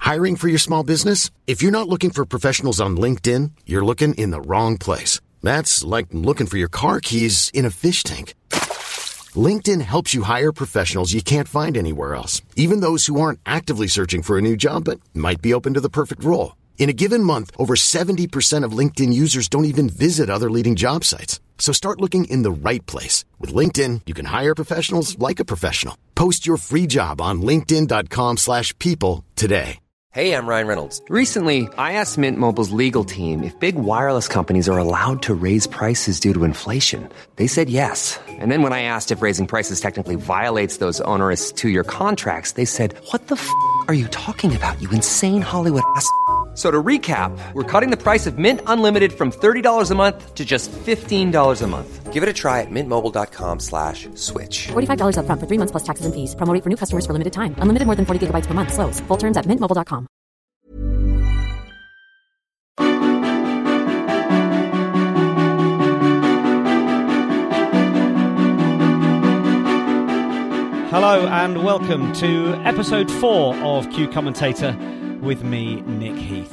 Hiring for your small business? If you're not looking for professionals on LinkedIn, you're looking in the wrong place. That's like looking for your car keys in a fish tank. LinkedIn helps you hire professionals you can't find anywhere else, even those who aren't actively searching for a new job but might be open to the perfect role. In a given month, over 70% of LinkedIn users don't even visit other leading job sites. So start looking in the right place. With LinkedIn, you can hire professionals like a professional. Post your free job on linkedin.com/people today. Hey, I'm Ryan Reynolds. Recently, I asked Mint Mobile's legal team if big wireless companies are allowed to raise prices due to inflation. They said yes. And then when I asked if raising prices technically violates those onerous two-year contracts, they said, what the f*** are you talking about, you insane Hollywood ass f- So to recap, we're cutting the price of Mint Unlimited from $30 a month to just $15 a month. Give it a try at mintmobile.com/switch. $45 up front for 3 months plus taxes and fees. Promo rate for new customers for limited time. Unlimited more than 40 gigabytes per month. Slows full terms at mintmobile.com. Hello and welcome to episode 4 of Q Commentator with me, Nick Heath.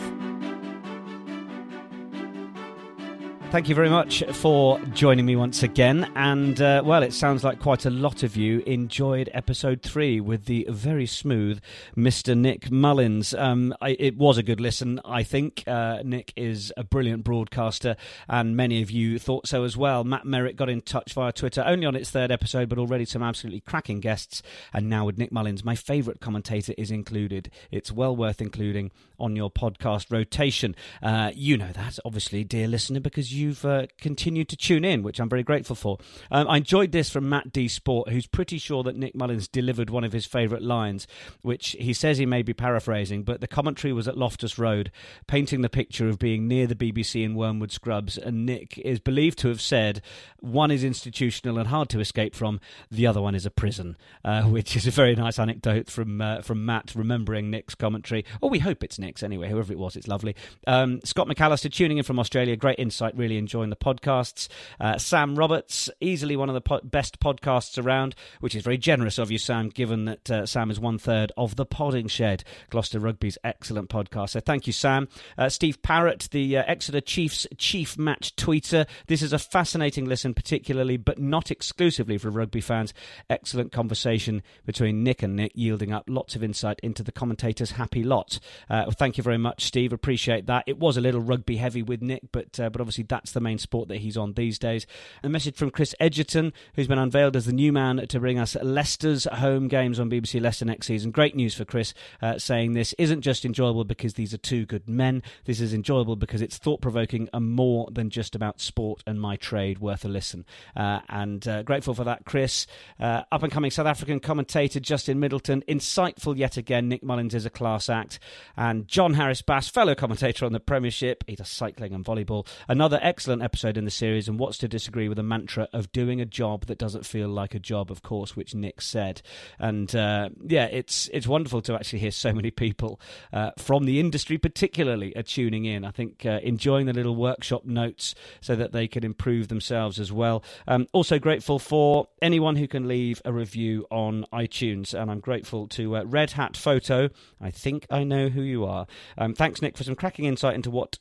Thank you very much for joining me once again, and well, it sounds like quite a lot of you enjoyed episode 3 with the very smooth Mr. Nick Mullins. It was a good listen, I think. Nick is a brilliant broadcaster, and many of you thought so as well. Matt Merritt got in touch via Twitter, only on its 3rd episode, but already some absolutely cracking guests, and now with Nick Mullins, my favourite commentator is included. It's well worth including on your podcast rotation. You know that, obviously, dear listener, because you've continued to tune in, which I'm very grateful for. I enjoyed this from Matt D. Sport, who's pretty sure that Nick Mullins delivered one of his favourite lines, which he says he may be paraphrasing, but the commentary was at Loftus Road, painting the picture of being near the BBC in Wormwood Scrubs, and Nick is believed to have said, one is institutional and hard to escape from, the other one is a prison, which is a very nice anecdote from Matt, remembering Nick's commentary. Or we hope it's Nick's anyway, whoever it was, it's lovely. Scott McAllister tuning in from Australia, great insight, really enjoying the podcasts. Sam Roberts, easily one of the best podcasts around, which is very generous of you, Sam, given that Sam is 1/3 of The Podding Shed, Gloucester Rugby's excellent podcast. So thank you, Sam. Steve Parrott, the Exeter Chiefs chief match tweeter. This is a fascinating listen, particularly, but not exclusively for rugby fans. Excellent conversation between Nick and Nick, yielding up lots of insight into the commentator's happy lot. Thank you very much, Steve. Appreciate that. It was a little rugby heavy with Nick, but obviously that's the main sport that he's on these days. A message from Chris Edgerton, who's been unveiled as the new man to bring us Leicester's home games on BBC Leicester next season. Great news for Chris, saying this isn't just enjoyable because these are two good men. This is enjoyable because it's thought-provoking and more than just about sport and my trade. Worth a listen. And grateful for that, Chris. Up-and-coming South African commentator Justin Middleton. Insightful yet again. Nick Mullins is a class act. And John Harris-Bass, fellow commentator on the Premiership. He does cycling and volleyball. Another excellent episode in the series, and what's to disagree with the mantra of doing a job that doesn't feel like a job, of course, which Nick said. And yeah, it's wonderful to actually hear so many people from the industry particularly are tuning in. I think enjoying the little workshop notes so that they can improve themselves as well. Also grateful for anyone who can leave a review on iTunes, and I'm grateful to Red Hat Photo. I think I know who you are. Thanks, Nick, for some cracking insight into what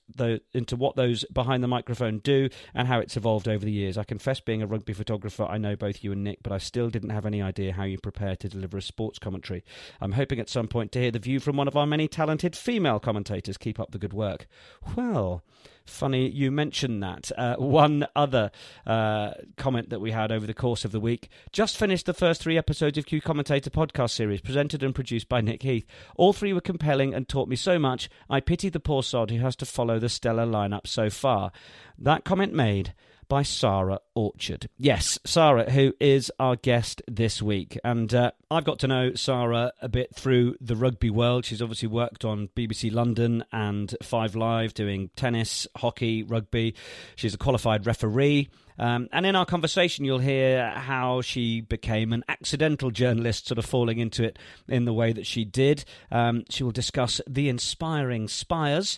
those behind the microphone do and how it's evolved over the years. I confess, being a rugby photographer, I know both you and Nick, but I still didn't have any idea how you prepare to deliver a sports commentary. I'm hoping at some point to hear the view from one of our many talented female commentators. Keep up the good work. Well, funny you mentioned that. One other comment that we had over the course of the week. Just finished the first 3 episodes of Q Commentator podcast series, presented and produced by Nick Heath. All 3 were compelling and taught me so much. I pity the poor sod who has to follow the stellar lineup so far. That comment made by Sarah Orchard. Yes, Sarah, who is our guest this week. And I've got to know Sarah a bit through the rugby world. She's obviously worked on BBC London and 5 Live doing tennis, hockey, rugby. She's a qualified referee. And in our conversation, you'll hear how she became an accidental journalist, sort of falling into it in the way that she did. She will discuss the inspiring Spires,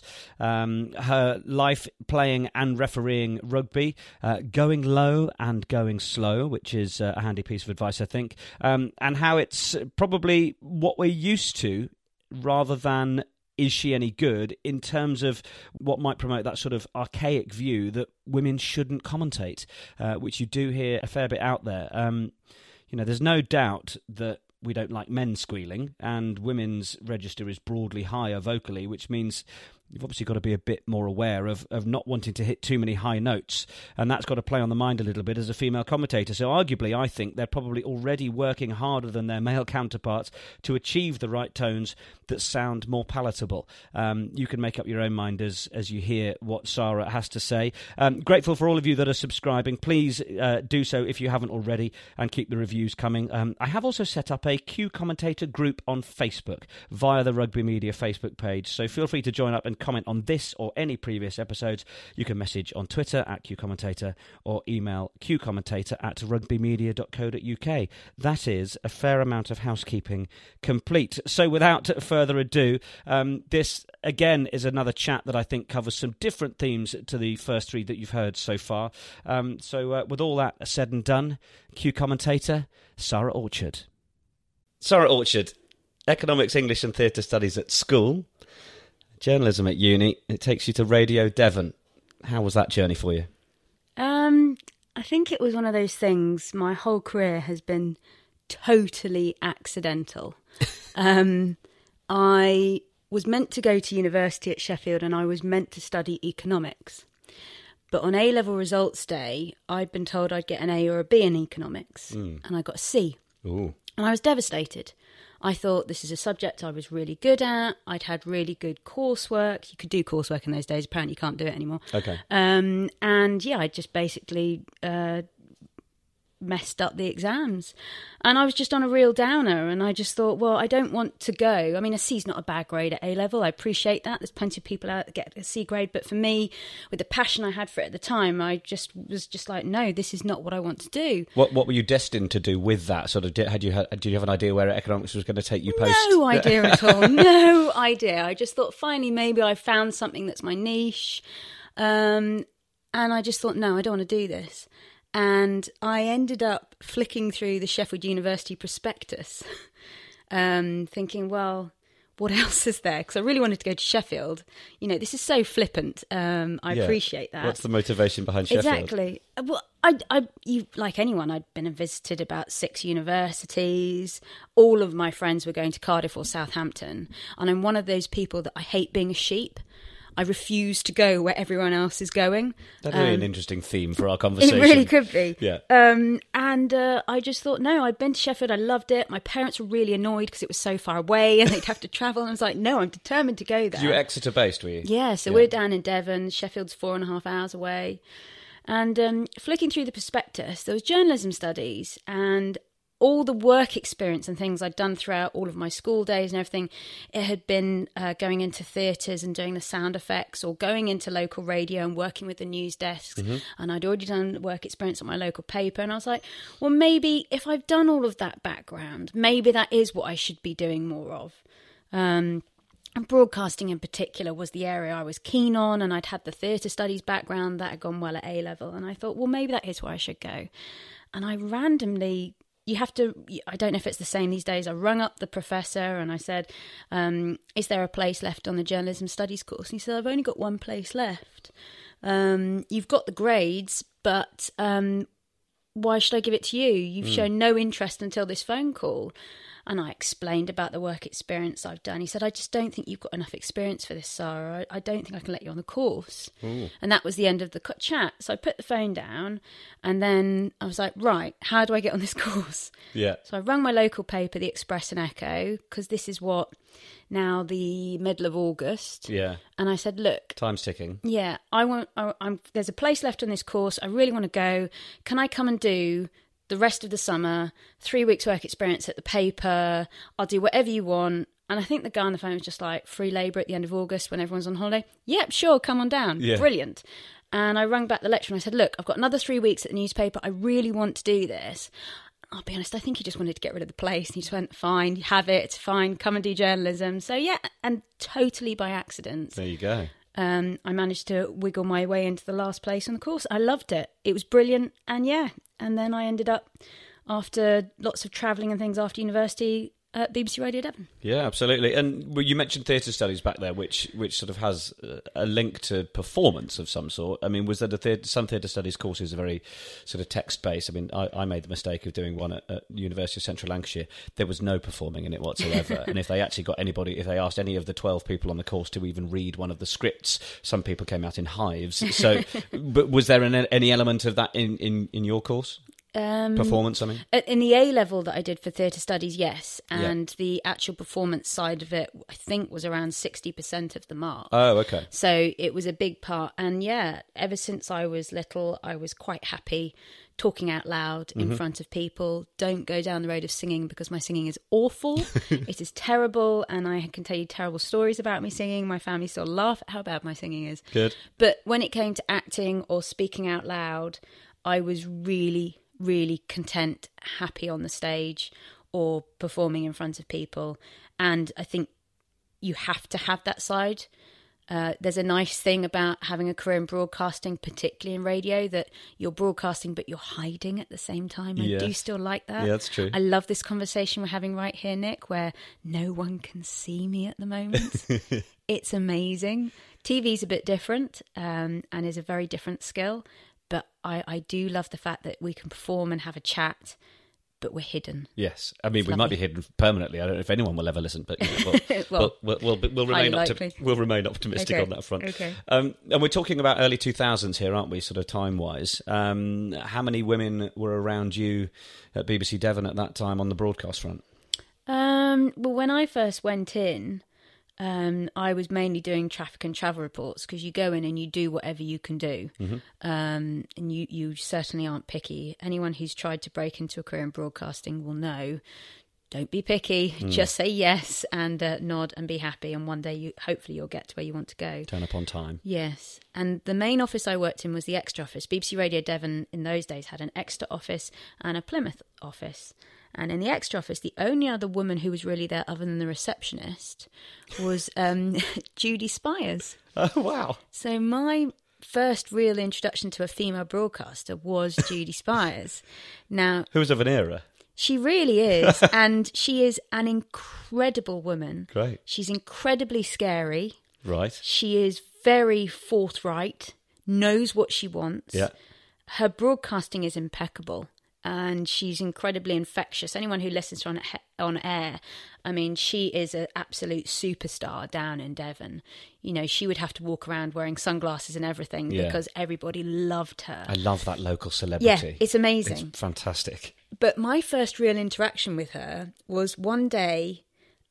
her life playing and refereeing rugby, going low and going slow, which is a handy piece of advice, I think, and how it's probably what we're used to rather than is she any good in terms of what might promote that sort of archaic view that women shouldn't commentate, which you do hear a fair bit out there. There's no doubt that we don't like men squealing, and women's register is broadly higher vocally, which means you've obviously got to be a bit more aware of not wanting to hit too many high notes, and that's got to play on the mind a little bit as a female commentator. So arguably, I think they're probably already working harder than their male counterparts to achieve the right tones that sound more palatable. You can make up your own mind as you hear what Sarah has to say. Grateful for all of you that are subscribing. Please do so if you haven't already, and keep the reviews coming. I have also set up a Q Commentator group on Facebook via the Rugby Media Facebook page, so feel free to join up and comment on this or any previous episodes. You can message on Twitter at QCommentator or email qcommentator@rugbymedia.co.uk. That is a fair amount of housekeeping complete. So without further ado, this again is another chat that I think covers some different themes to the first three that you've heard so far. So with all that said and done, Q Commentator, Sarah Orchard. Sarah Orchard, Economics, English and Theatre Studies at school, journalism at uni. It takes you to Radio Devon. How was that journey for you? I think it was one of those things. My whole career has been totally accidental. I was meant to go to university at Sheffield and I was meant to study economics. But on A-level results day, I'd been told I'd get an A or a B in economics, and I got a C. Ooh. And I was devastated. I thought this is a subject I was really good at. I'd had really good coursework. You could do coursework in those days. Apparently you can't do it anymore. Okay. And yeah, I just basically messed up the exams. And I was just on a real downer. And I just thought, well, I don't want to go. I mean, a C's not a bad grade at A-level. I appreciate that. There's plenty of people out that get a C grade. But for me, with the passion I had for it at the time, I just was just like, no, this is not what I want to do. What were you destined to do with that? Sort of, did you have an idea where economics was going to take you post? No idea at all. No idea. I just thought, finally, maybe I found something that's my niche. And I just thought, no, I don't want to do this. And I ended up flicking through the Sheffield University prospectus, thinking, well, what else is there? Because I really wanted to go to Sheffield. You know, this is so flippant. I appreciate that. What's the motivation behind Sheffield? Exactly. Well, you like anyone, I'd been and visited about 6 universities. All of my friends were going to Cardiff or Southampton. And I'm one of those people that I hate being a sheep. I refuse to go where everyone else is going. That'd be an interesting theme for our conversation. It really could be. Yeah. And I just thought, no, I'd been to Sheffield. I loved it. My parents were really annoyed because it was so far away and they'd have to travel. And I was like, no, I'm determined to go there. You were Exeter based, were you? Yeah, so we're down in Devon. Sheffield's 4.5 hours away. And flicking through the prospectus, there was journalism studies and all the work experience and things I'd done throughout all of my school days and everything, it had been going into theatres and doing the sound effects or going into local radio and working with the news desks. Mm-hmm. And I'd already done work experience at my local paper. And I was like, well, maybe if I've done all of that background, maybe that is what I should be doing more of. And broadcasting in particular was the area I was keen on. And I'd had the theatre studies background that had gone well at A-level. And I thought, well, maybe that is where I should go. And I randomly... I don't know if it's the same these days. I rung up the professor and I said, is there a place left on the journalism studies course? And he said, I've only got one place left. You've got the grades, but why should I give it to you? You've shown no interest until this phone call. And I explained about the work experience I've done. He said, I just don't think you've got enough experience for this, Sarah. I don't think I can let you on the course. Ooh. And that was the end of the chat. So I put the phone down and then I was like, right, how do I get on this course? Yeah. So I rang my local paper, the Express and Echo, because this is what, now the middle of August. Yeah. And I said, look. Time's ticking. Yeah, there's a place left on this course. I really want to go. Can I come and do the rest of the summer, 3 weeks work experience at the paper, I'll do whatever you want. And I think the guy on the phone was just like, free labour at the end of August when everyone's on holiday. Yep, sure, come on down. Yeah. Brilliant. And I rang back the lecturer and I said, look, I've got another 3 weeks at the newspaper. I really want to do this. I'll be honest, I think he just wanted to get rid of the place. He just went, fine, have it, fine, come and do journalism. So yeah, and totally by accident. There you go. I managed to wiggle my way into the last place on the course. I loved it. It was brilliant. And yeah, and then I ended up, after lots of travelling and things after university, at BBC Radio Devon. Yeah, absolutely. And you mentioned theatre studies back there, which sort of has a link to performance of some sort. I mean, was there some theatre studies courses are very sort of text-based? I mean, I made the mistake of doing one at University of Central Lancashire. There was no performing in it whatsoever. And if they actually got if they asked any of the 12 people on the course to even read one of the scripts, some people came out in hives. So, but was there any element of that in your course? Performance, I mean? In the A-level that I did for theatre studies, yes. And the actual performance side of it, I think, was around 60% of the mark. Oh, okay. So it was a big part. And yeah, ever since I was little, I was quite happy talking out loud in front of people. Don't go down the road of singing because my singing is awful. It is terrible. And I can tell you terrible stories about me singing. My family still laugh at how bad my singing is. Good. But when it came to acting or speaking out loud, I was really content, happy on the stage or performing in front of people. And I think you have to have that side. There's a nice thing about having a career in broadcasting, particularly in radio, that you're broadcasting but you're hiding at the same time. I do still like that. Yeah, that's true. I love this conversation we're having right here, Nick, where no one can see me at the moment. It's amazing. TV's a bit different and is a very different skill. But I do love the fact that we can perform and have a chat, but we're hidden. Yes. I mean, we might be hidden permanently. I don't know if anyone will ever listen, but we'll remain optimistic on that front. Okay. And we're talking about early 2000s here, aren't we, sort of time-wise? How many women were around you at BBC Devon at that time on the broadcast front? Well, when I first went in, I was mainly doing traffic and travel reports because you go in and you do whatever you can do. And you certainly aren't picky. Anyone who's tried to break into a career in broadcasting will know, don't be picky. Just say yes and nod and be happy. And one day, hopefully, you'll get to where you want to go. Turn up on time. Yes. And the main office I worked in was the Exeter office. BBC Radio Devon in those days had an Exeter office and a Plymouth office. And in the Exeter office, the only other woman who was really there other than the receptionist was Judy Spires. Oh, wow. So my first real introduction to a female broadcaster was Judy Spires. Now, who was of an era? She really is. And she is an incredible woman. Great. She's incredibly scary. Right. She is very forthright, knows what she wants. Yeah. Her broadcasting is impeccable. And she's incredibly infectious. Anyone who listens to her on air, I mean, she is an absolute superstar down in Devon. You know, she would have to walk around wearing sunglasses and everything because everybody loved her. I love that local celebrity. Yeah, it's amazing. It's fantastic. But my first real interaction with her was one day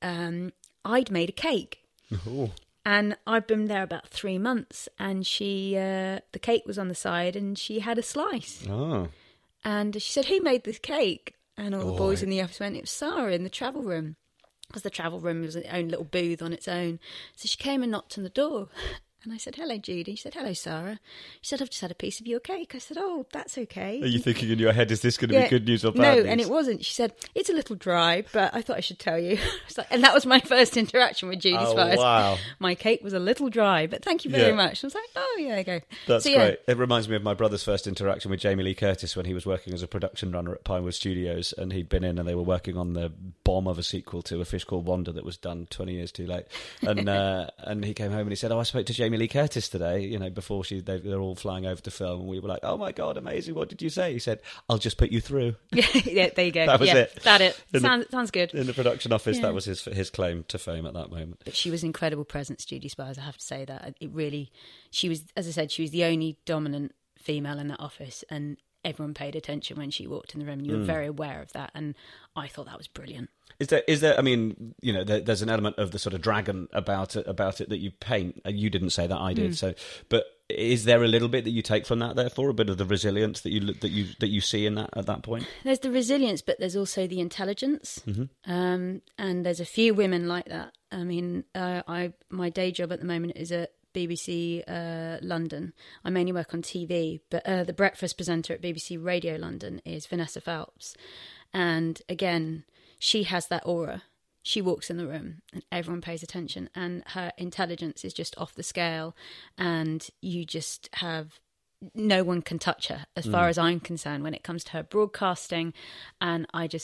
I'd made a cake. Ooh. And I'd been there about 3 months and the cake was on the side and she had a slice. Oh. And she said, who made this cake? And all the boys in the office went, it was Sarah in the travel room. Because the travel room was its own little booth on its own. So she came and knocked on the door. And I said, hello, Judy. She said, hello, Sarah. She said, I've just had a piece of your cake. I said, oh, that's okay. Are you thinking in your head, is this going to be good news or bad news? No, and it wasn't. She said, it's a little dry, but I thought I should tell you. And that was my first interaction with Judy Spires. Wow. My cake was a little dry, but thank you very much. And I was like, oh, yeah, there you go. That's great. It reminds me of my brother's first interaction with Jamie Lee Curtis when he was working as a production runner at Pinewood Studios, and he'd been in and they were working on the bomb of a sequel to A Fish Called Wanda that was done 20 years too late. And and he came home and he said, I spoke to Jamie Lee Curtis today, you know, before they're all flying over to film, and we were like, oh my God, amazing, what did you say? He said, I'll just put you through. Yeah, there you go. That was it. Sounds good. In the production office, that was his claim to fame at that moment. But she was an incredible presence, Judy Spires, I have to say that. She was, as I said, she was the only dominant female in that office, and everyone paid attention when she walked in the room, and you were very aware of that, and I thought that was brilliant. Is there? I mean, you know, there's an element of the sort of dragon about it that you paint. You didn't say that, I did. So, but is there a little bit that you take from that? Therefore, a bit of the resilience that you see in that at that point. There's the resilience, but there's also the intelligence. And there's a few women like that. I mean, my day job at the moment is at BBC London. I mainly work on TV, but the breakfast presenter at BBC Radio London is Vanessa Phelps, and again, she has that aura. She walks in the room and everyone pays attention, and her intelligence is just off the scale, and you just have no one can touch her as far as I'm concerned when it comes to her broadcasting, and I just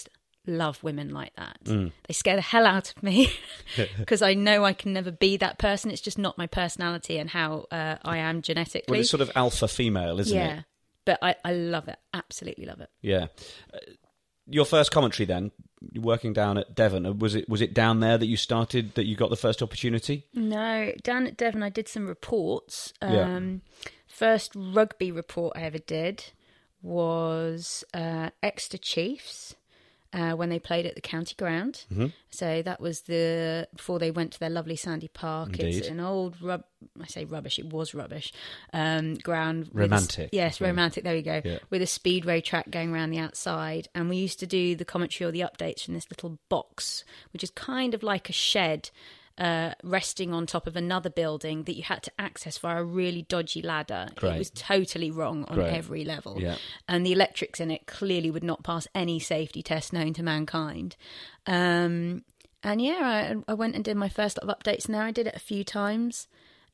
love women like that. They scare the hell out of me because I know I can never be that person. It's just not my personality and how I am genetically. Well, it's sort of alpha female, isn't it? Yeah, but I love it. Absolutely love it. Yeah. Your first commentary then, working down at Devon, was it down there that you started, that you got the first opportunity? No, down at Devon I did some reports. Yeah. First rugby report I ever did was Exeter Chiefs. When they played at the county ground. Mm-hmm. So that was before they went to their lovely Sandy Park. Indeed. It's an old, I say rubbish, it was rubbish, ground. Romantic. Yes, romantic, there we go. Yeah. With a speedway track going around the outside. And we used to do the commentary or the updates from this little box, which is kind of like a shed, resting on top of another building that you had to access via a really dodgy ladder. Great. It was totally wrong on every level. Yeah. And the electrics in it clearly would not pass any safety test known to mankind. And yeah, I went and did my first lot of updates there. I did it a few times.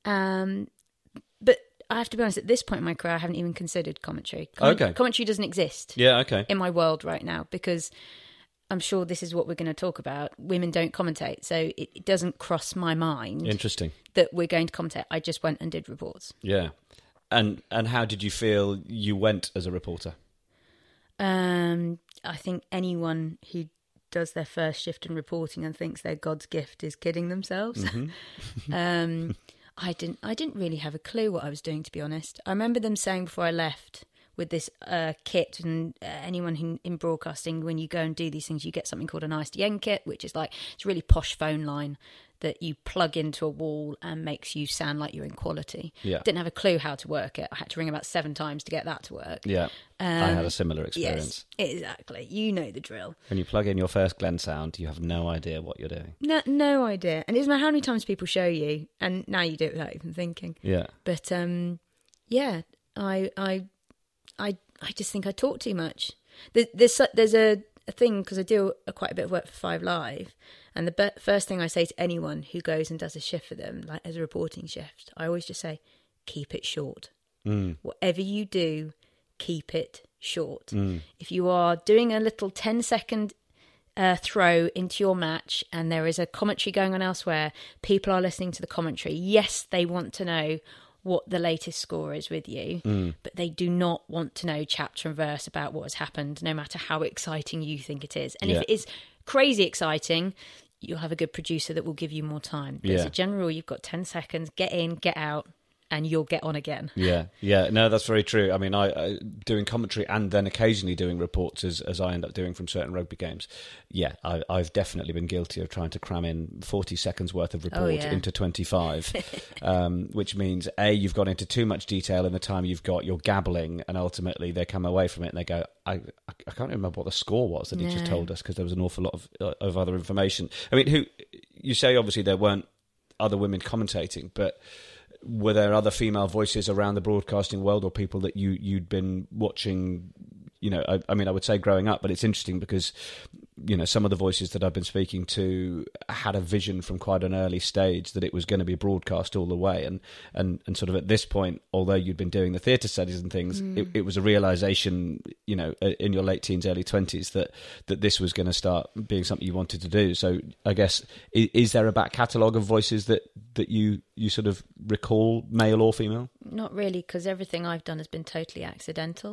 But I have to be honest, at this point in my career, I haven't even considered commentary. Commentary doesn't exist in my world right now because I'm sure this is what we're going to talk about. Women don't commentate, so it doesn't cross my mind. Interesting. That we're going to commentate. I just went and did reports. Yeah. And how did you feel you went as a reporter? I think anyone who does their first shift in reporting and thinks they're God's gift is kidding themselves. Mm-hmm. I didn't really have a clue what I was doing, to be honest. I remember them saying before I left, with this kit, and anyone who, in broadcasting, when you go and do these things, you get something called an ISDN kit, which is like, it's a really posh phone line that you plug into a wall and makes you sound like you're in quality. Yeah. Didn't have a clue how to work it. I had to ring about 7 times to get that to work. Yeah, I had a similar experience. Yes, exactly. You know the drill. When you plug in your first Glen sound, you have no idea what you're doing. No idea. And it doesn't matter how many times people show you, and now you do it without even thinking. Yeah. But yeah, I just think I talk too much. There's a thing, because I do quite a bit of work for 5 Live, and the first thing I say to anyone who goes and does a shift for them, like as a reporting shift, I always just say, keep it short. Whatever you do, keep it short. If you are doing a little 10-second throw into your match and there is a commentary going on elsewhere, people are listening to the commentary. Yes, they want to know what the latest score is with you, but they do not want to know chapter and verse about what has happened, no matter how exciting you think it is. And if it is crazy exciting, you'll have a good producer that will give you more time. But as a general rule, you've got 10 seconds, get in, get out, and you'll get on again. Yeah. No, that's very true. I mean, I doing commentary and then occasionally doing reports as I end up doing from certain rugby games. Yeah, I've definitely been guilty of trying to cram in 40 seconds worth of report into 25, which means, A, you've gone into too much detail in the time you've got, you're gabbling, and ultimately they come away from it and they go, I can't remember what the score was that he just told us, because there was an awful lot of other information. I mean, you say obviously there weren't other women commentating, but were there other female voices around the broadcasting world, or people that you'd been watching? You know, I mean, I would say growing up, but it's interesting because, you know, some of the voices that I've been speaking to had a vision from quite an early stage that it was going to be broadcast all the way. And sort of at this point, although you'd been doing the theatre studies and things, it was a realisation, you know, in your late teens, early 20s, that this was going to start being something you wanted to do. So I guess, is there a back catalogue of voices that you sort of recall, male or female? Not really, because everything I've done has been totally accidental.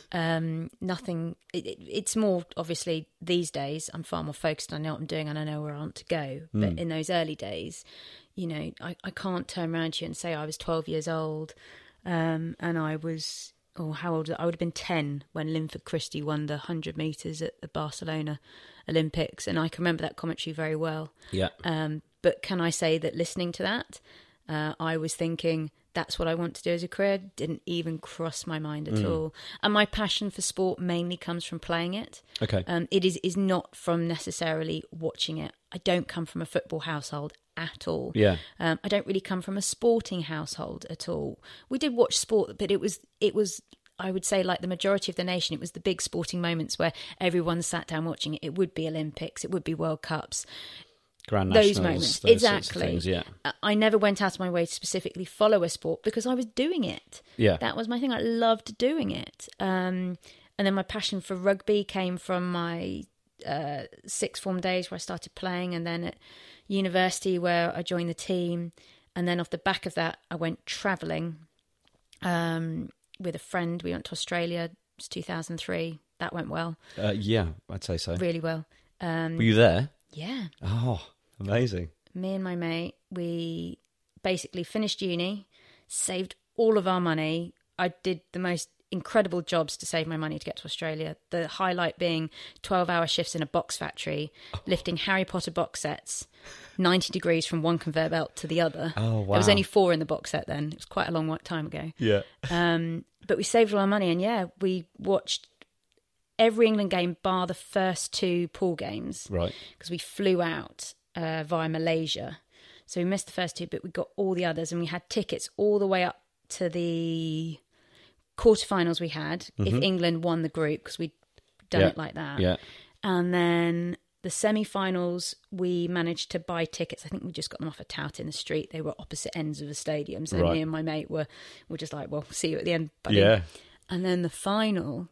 Nothing. It's more, obviously, these days, I'm far more focused. I know what I'm doing and I know where I want to go. But in those early days, you know, I can't turn around to you and say I was 12 years old and I was, how old? I would have been 10 when Linford Christie won the 100 metres at the Barcelona Olympics. And I can remember that commentary very well. Yeah. But can I say that listening to that, I was thinking, that's what I want to do as a career? Didn't even cross my mind at all. And my passion for sport mainly comes from playing it. Okay. It is not from necessarily watching it. I don't come from a football household at all. Yeah. I don't really come from a sporting household at all. We did watch sport, but it was I would say, like the majority of the nation, it was the big sporting moments where everyone sat down watching it. It would be Olympics, it would be World Cups. Grand those Nationals, moments, those exactly. Sorts of things, yeah. I never went out of my way to specifically follow a sport because I was doing it. Yeah, that was my thing. I loved doing it. And then my passion for rugby came from my sixth form days where I started playing, and then at university where I joined the team. And then off the back of that, I went travelling with a friend. We went to Australia. It was 2003. That went well. Yeah, I'd say so. Really well. Were you there? Yeah. Oh, amazing. Me and my mate, we basically finished uni, saved all of our money. I did the most incredible jobs to save my money to get to Australia. The highlight being 12-hour shifts in a box factory, lifting Harry Potter box sets 90 degrees from one conveyor belt to the other. Oh, wow. There was only 4 in the box set then. It was quite a long time ago. Yeah. But we saved all our money, and yeah, we watched every England game bar the first 2 pool games. Right. Because we flew out via Malaysia. So we missed the first 2, but we got all the others, and we had tickets all the way up to the quarterfinals we had, if England won the group, because we'd done it like that. Yeah. And then the semi-finals, we managed to buy tickets. I think we just got them off a tout in the street. They were opposite ends of the stadium. So me and my mate were just like, well, see you at the end, buddy. Yeah. And then the final,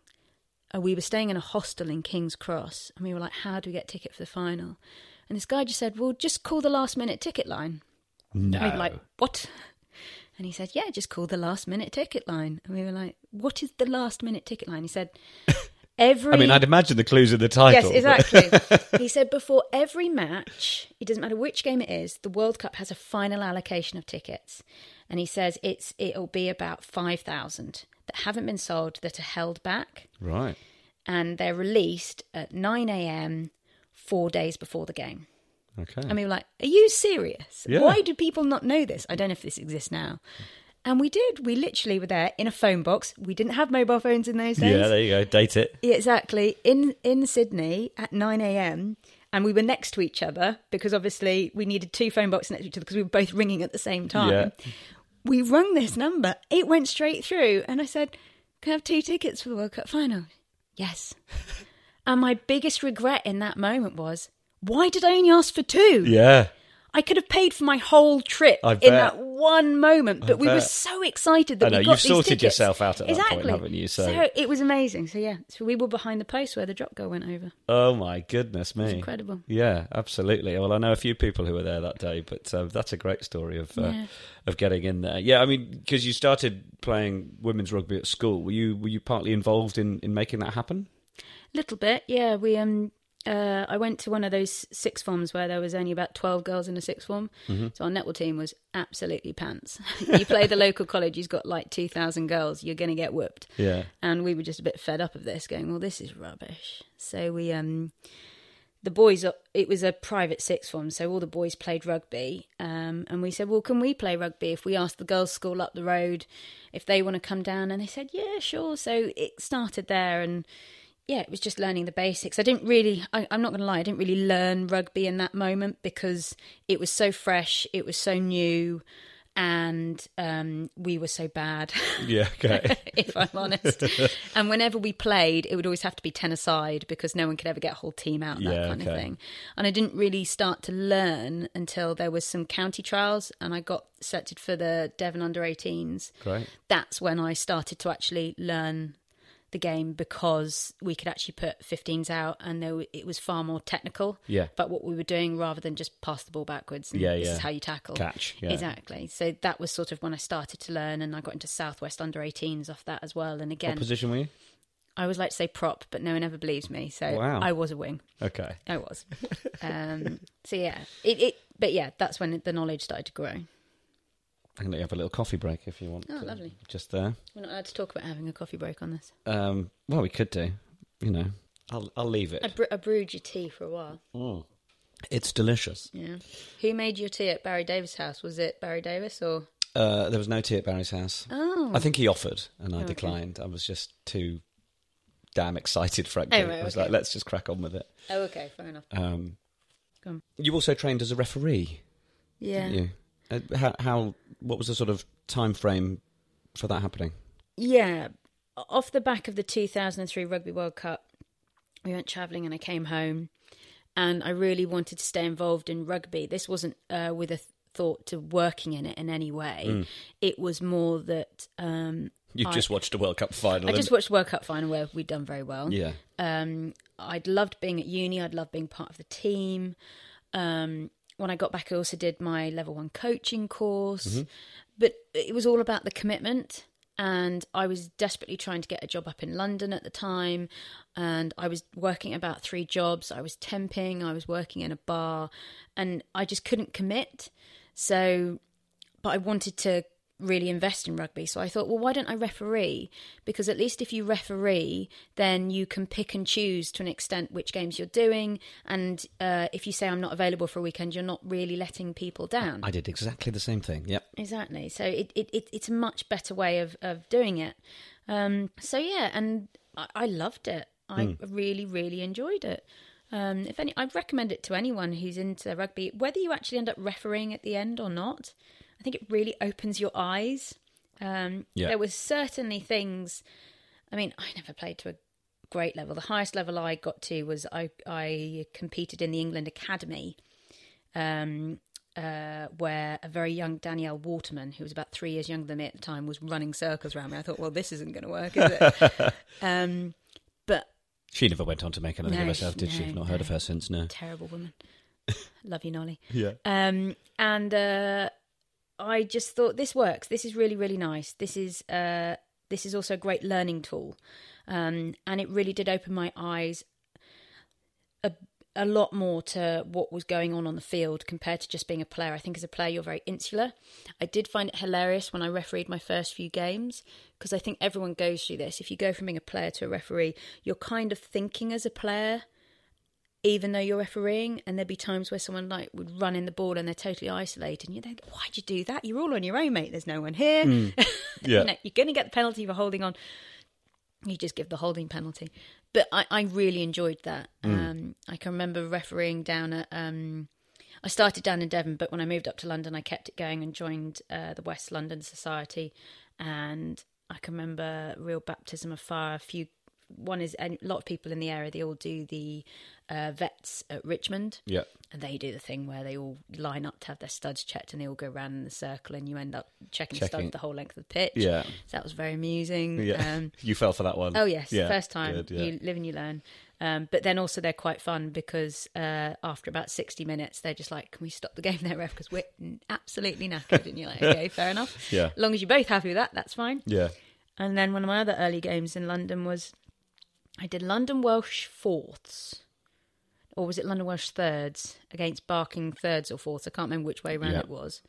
we were staying in a hostel in King's Cross, and we were like, how do we get ticket for the final? And this guy just said, well, just call the last-minute ticket line. No. And we were like, what? And he said, yeah, just call the last-minute ticket line. And we were like, what is the last-minute ticket line? He said, every... I mean, I'd imagine the clue's in the title. Yes, exactly. He said, before every match, it doesn't matter which game it is, the World Cup has a final allocation of tickets. And he says it'll be about 5,000 that haven't been sold, that are held back. Right. And they're released at 9 a.m. 4 days before the game. Okay. And we were like, are you serious? Yeah. Why do people not know this? I don't know if this exists now. And we did. We literally were there in a phone box. We didn't have mobile phones in those days. Yeah, there you go. Date it. Yeah, exactly. In Sydney at 9 a.m. And we were next to each other because obviously we needed 2 phone boxes next to each other because we were both ringing at the same time. Yeah. We rung this number. It went straight through. And I said, can I have 2 tickets for the World Cup final? Yes. And my biggest regret in that moment was, why did I only ask for 2? Yeah. I could have paid for my whole trip I in bet. that one moment, but we were bet. so excited that I know, we got you've these sorted tickets. yourself out at that exactly. point, haven't you? So it was amazing. So yeah, so we were behind the post where the drop goal went over. Oh my goodness me. It was incredible. Yeah, absolutely. Well, I know a few people who were there that day, but that's a great story of getting in there. Yeah, I mean, because you started playing women's rugby at school, were you partly involved in making that happen? Little bit, yeah. We I went to one of those sixth forms where there was only about 12 girls in a sixth form. Mm-hmm. So our netball team was absolutely pants. You play the local college, you've got like 2,000 girls, you're going to get whooped. Yeah. And we were just a bit fed up of this, going, well, this is rubbish. So we, the boys, it was a private sixth form, so all the boys played rugby. And we said, well, can we play rugby if we ask the girls' school up the road if they want to come down? And they said, yeah, sure. So it started there, and yeah, it was just learning the basics. I didn't really, I'm not going to lie, I didn't really learn rugby in that moment because it was so fresh, it was so new, and we were so bad. Yeah, okay. If I'm honest. And whenever we played, it would always have to be 10-a-side because no one could ever get a whole team out, that kind of thing. And I didn't really start to learn until there was some county trials and I got selected for the Devon Under-18s. Great. That's when I started to actually learn the game because we could actually put 15s out and it was far more technical about what we were doing rather than just pass the ball backwards and this is how you tackle. Catch. Yeah. Exactly. So that was sort of when I started to learn, and I got into Southwest Under-18s off that as well. And again, what position were you? I always like to say prop, but no one ever believes me. So I was a wing. Okay. I was. So yeah, but yeah, that's when the knowledge started to grow. I can let you have a little coffee break if you want. Oh, lovely. Just there. We're not allowed to talk about having a coffee break on this. Well, we could do. You know, I'll leave it. I brewed your tea for a while. Mm. It's delicious. Yeah. Who made your tea at Barry Davis' house? Was it Barry Davis or? There was no tea at Barry's house. Oh. I think he offered and I declined. I was just too damn excited, frankly. I was like, let's just crack on with it. Oh, okay. Fair enough. Go on. You also trained as a referee. Yeah. Didn't you? What was the sort of time frame for that happening? Yeah, off the back of the 2003 Rugby World Cup, we went travelling and I came home and I really wanted to stay involved in rugby. This wasn't with a thought to working in it in any way. It was more that... You just watched a World Cup final. I just watched the World Cup final where we'd done very well. Yeah. I'd loved being at uni. I'd loved being part of the team. When I got back, I also did my level 1 coaching course. But it was all about the commitment. And I was desperately trying to get a job up in London at the time. And I was working about 3 jobs. I was temping. I was working in a bar. And I just couldn't commit. So, but I wanted to really invest in rugby. So I thought, well, why don't I referee? Because at least if you referee, then you can pick and choose to an extent which games you're doing. And if you say I'm not available for a weekend, you're not really letting people down. I did exactly the same thing. Yep. Exactly. So it's a much better way of doing it. So yeah, and I loved it. I really, really enjoyed it. I'd recommend it to anyone who's into rugby, whether you actually end up refereeing at the end or not. I think it really opens your eyes. There was certainly things. I mean, I never played to a great level. The highest level I got to was I competed in the England Academy, where a very young Danielle Waterman, who was about 3 years younger than me at the time, was running circles around me. I thought, well, this isn't going to work, is it? But she never went on to make anything of herself, did she? I've not heard of her since. No, terrible woman. Love you, Nolly. Yeah. I just thought, this works. This is really, really nice. This is also a great learning tool. And it really did open my eyes a lot more to what was going on the field compared to just being a player. I think as a player, you're very insular. I did find it hilarious when I refereed my first few games, because I think everyone goes through this. If you go from being a player to a referee, you're kind of thinking as a player, even though you're refereeing, and there'd be times where someone like would run in the ball and they're totally isolated, and you think, why'd you do that? You're all on your own, mate. There's no one here. Yeah. You're going to get the penalty for holding on. You just give the holding penalty. But I really enjoyed that. I can remember refereeing down at... I started down in Devon, but when I moved up to London, I kept it going and joined the West London Society. And I can remember real baptism of fire. One is a lot of people in the area, they all do the vets at Richmond. Yeah. And they do the thing where they all line up to have their studs checked, and they all go around in the circle, and you end up checking studs the whole length of the pitch. Yeah. So that was very amusing. Yeah. You fell for that one. Oh, yes. Yeah. First time. Good, yeah. You live and you learn. But then also they're quite fun because after about 60 minutes, they're just like, can we stop the game there, ref? Because we're absolutely knackered. And you're like, okay, fair enough. Yeah. As long as you're both happy with that, that's fine. Yeah. And then one of my other early games in London was, I did London Welsh fourths. Or was it London Welsh thirds against Barking thirds or fourths? I can't remember which way around it was.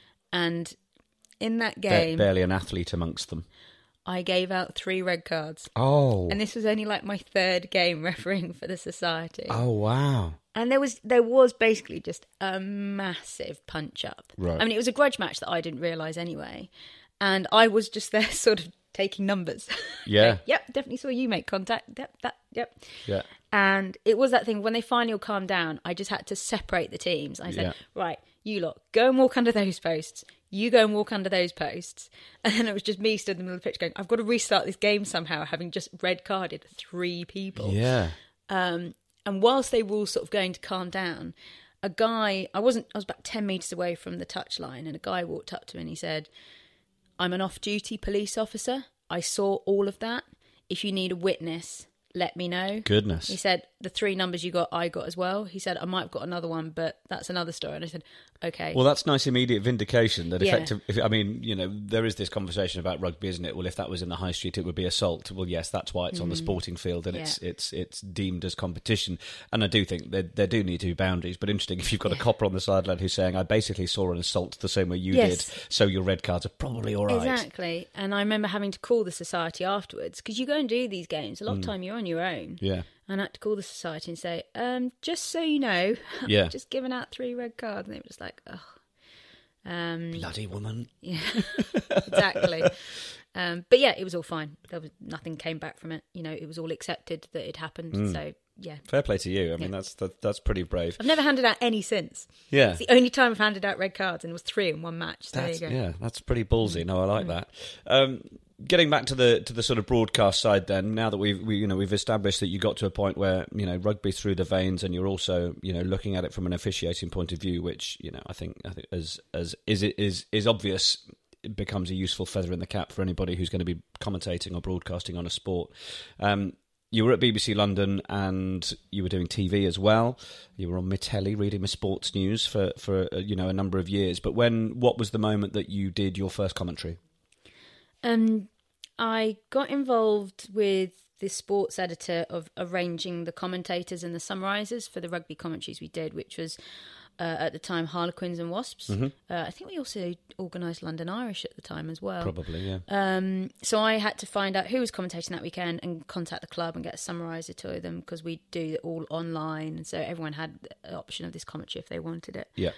And in that game... Barely an athlete amongst them. I gave out 3 red cards. Oh. And this was only like my 3rd game refereeing for the society. Oh, wow. And there was basically just a massive punch-up. Right. I mean, it was a grudge match that I didn't realise anyway. And I was just there sort of taking numbers. Yeah. Yep, definitely saw you make contact. Yep. Yeah. And it was that thing, when they finally all calmed down, I just had to separate the teams. I said, right, you lot, go and walk under those posts. You go and walk under those posts. And then it was just me stood in the middle of the pitch going, I've got to restart this game somehow, having just red carded 3 people. Yeah. And whilst they were all sort of going to calm down, a guy, I was about 10 metres away from the touchline, and a guy walked up to me and he said, I'm an off-duty police officer. I saw all of that. If you need a witness, let me know. Goodness. He said, the 3 numbers you got, I got as well. He said, I might have got another one, but that's another story. And I said, okay. Well, that's nice immediate vindication that I mean, you know, there is this conversation about rugby, isn't it? Well, if that was in the high street, it would be assault. Well, yes, that's why it's on the sporting field, and it's deemed as competition. And I do think there do need to be boundaries, but interesting, if you've got a copper on the sideline who's saying, I basically saw an assault the same way you did, so your red cards are probably all right. Exactly. And I remember having to call the society afterwards, because you go and do these games, a lot of time you're on your own. Yeah. And I had to call the society and say, just so you know, yeah. I've just given out 3 red cards. And they were just like, oh. Bloody woman. Yeah, exactly. But yeah, it was all fine. Nothing came back from it. You know, it was all accepted that it happened. So yeah. Fair play to you. I mean, that's pretty brave. I've never handed out any since. Yeah. It's the only time I've handed out red cards, and it was 3 in one match. So there you go. Yeah, that's pretty ballsy. No, I like that. Getting back to the sort of broadcast side, then, now that we've established that you got to a point where, you know, rugby's through the veins, and you're also, you know, looking at it from an officiating point of view, which, you know, I think as is obvious, it becomes a useful feather in the cap for anybody who's going to be commentating or broadcasting on a sport. you were at BBC London and you were doing TV as well. You were on my telly reading my sports news for a number of years. But what was the moment that you did your first commentary? I got involved with the sports editor of arranging the commentators and the summarisers for the rugby commentaries we did, which was at the time Harlequins and Wasps. Mm-hmm. I think we also organised London Irish at the time as well. Probably, yeah. So I had to find out who was commentating that weekend and contact the club and get a summariser to them, because we do it all online, and so everyone had the option of this commentary if they wanted it. Yeah.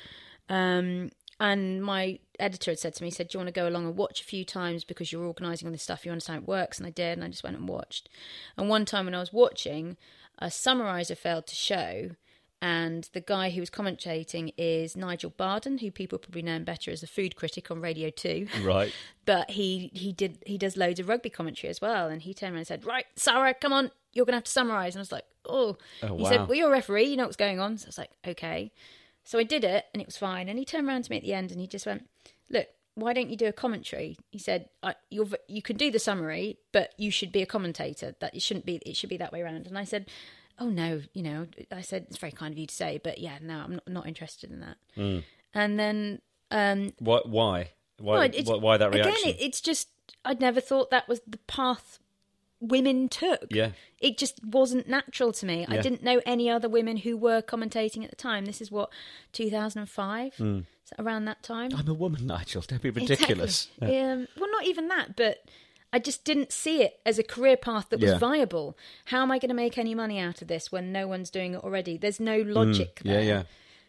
And my editor had said to me, do you want to go along and watch a few times because you're organising all this stuff, you understand how it works? And I did, and I just went and watched. And one time when I was watching, a summariser failed to show, and the guy who was commentating is Nigel Barden, who people probably know him better as a food critic on Radio 2. Right. But he does loads of rugby commentary as well, and he turned around and said, right, Sarah, come on, you're going to have to summarise. And I was like, oh. He said, well, you're a referee, you know what's going on. So I was like, okay. So I did it, and it was fine. And he turned around to me at the end, and he just went, look, why don't you do a commentary? He said, you can do the summary, but you should be a commentator. That it should be that way around. And I said, oh no, I said, it's very kind of you to say, but yeah, no, I'm not interested in that. And then why that reaction? Again, it's just, I'd never thought that was the path women took. Yeah. It just wasn't natural to me. Yeah. I didn't know any other women who were commentating at the time. This is 2005? Around that time. I'm a woman, Nigel. Don't be ridiculous. Exactly. Well, not even that, but I just didn't see it as a career path that was viable. How am I going to make any money out of this when no one's doing it already? There's no logic there. Yeah.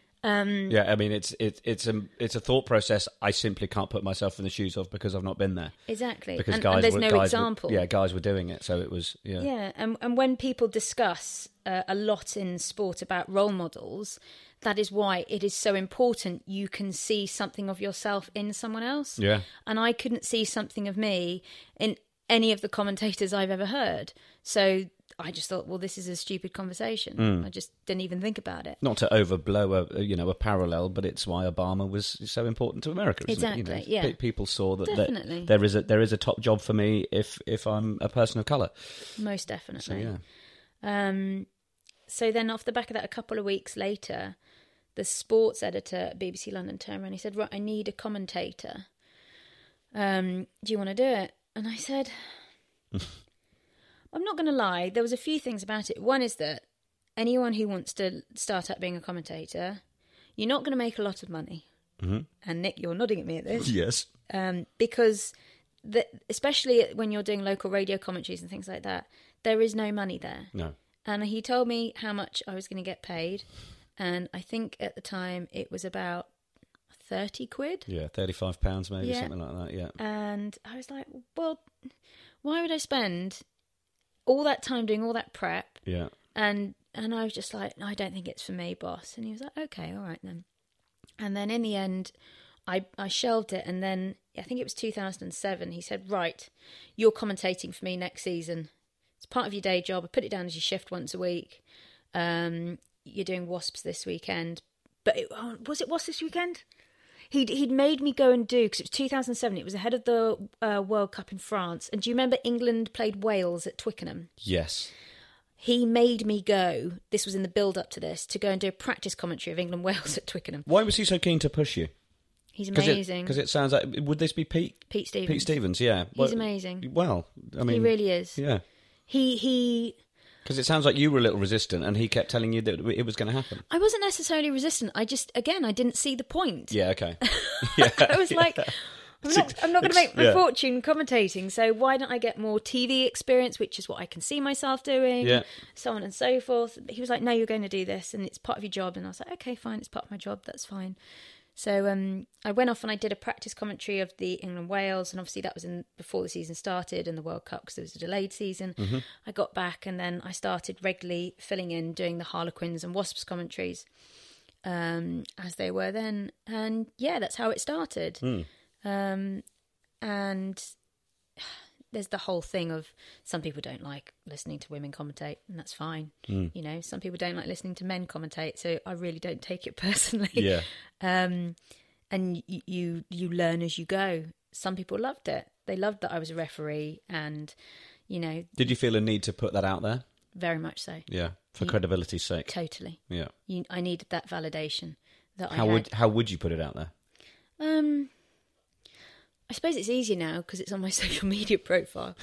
I mean, it's a thought process I simply can't put myself in the shoes of because I've not been there. Exactly. Because and there's no example. Guys were doing it, so it was, Yeah, and when people discuss a lot in sport about role models, that is why it is so important you can see something of yourself in someone else. Yeah. And I couldn't see something of me in any of the commentators I've ever heard. So I just thought, well, this is a stupid conversation. I just didn't even think about it. Not to overblow a parallel, but it's why Obama was so important to America. Isn't Exactly. it? Yeah. People saw that Definitely. there is a top job for me if I'm a person of colour. Most definitely. So yeah. So then, off the back of that, a couple of weeks later, the sports editor at BBC London turned around and he said, right, I need a commentator. Do you want to do it? And I said, I'm not going to lie, there was a few things about it. One is that anyone who wants to start up being a commentator, you're not going to make a lot of money. Mm-hmm. And Nick, you're nodding at me at this. Yes. Because especially when you're doing local radio commentaries and things like that, there is no money there. No. And he told me how much I was going to get paid. And I think at the time it was about 30 quid. Yeah, £35 maybe, something like that, yeah. And I was like, well, why would I spend all that time doing all that prep? Yeah. And I was just like, no, I don't think it's for me, boss. And he was like, okay, all right then. And then in the end, I shelved it. And then I think it was 2007. He said, right, you're commentating for me next season. It's part of your day job. I put it down as your shift once a week. You're doing Wasps this weekend. But was it Wasps this weekend? He'd made me go and do, because it was 2007, it was ahead of the World Cup in France. And do you remember England played Wales at Twickenham? Yes. He made me go, this was in the build-up to this, to go and do a practice commentary of England-Wales at Twickenham. Why was he so keen to push you? He's amazing. Because it sounds like, would this be Pete? Pete Stevens. Pete Stevens, yeah. He's amazing. Well, I mean... He really is. Yeah. He Because it sounds like you were a little resistant and he kept telling you that it was going to happen. I wasn't necessarily resistant. I didn't see the point. Yeah, okay. Yeah, I was like, I'm not going to make my fortune commentating, so why don't I get more TV experience, which is what I can see myself doing, so on and so forth. He was like, no, you're going to do this, and it's part of your job. And I was like, okay, fine, it's part of my job, that's fine. So I went off and I did a practice commentary of the England-Wales, and obviously that was before the season started and the World Cup, because there was a delayed season. Mm-hmm. I got back and then I started regularly filling in, doing the Harlequins and Wasps commentaries as they were then. And yeah, that's how it started. And there's the whole thing of some people don't like listening to women commentate, and that's fine. You know, some people don't like listening to men commentate, so I really don't take it personally. Yeah. And you learn as you go. Some people loved it. They loved that I was a referee, and you know. Did you feel a need to put that out there? very much so. Yeah, for credibility's sake. Totally. Yeah. I needed that validation that How would you put it out there? I suppose it's easier now because it's on my social media profile.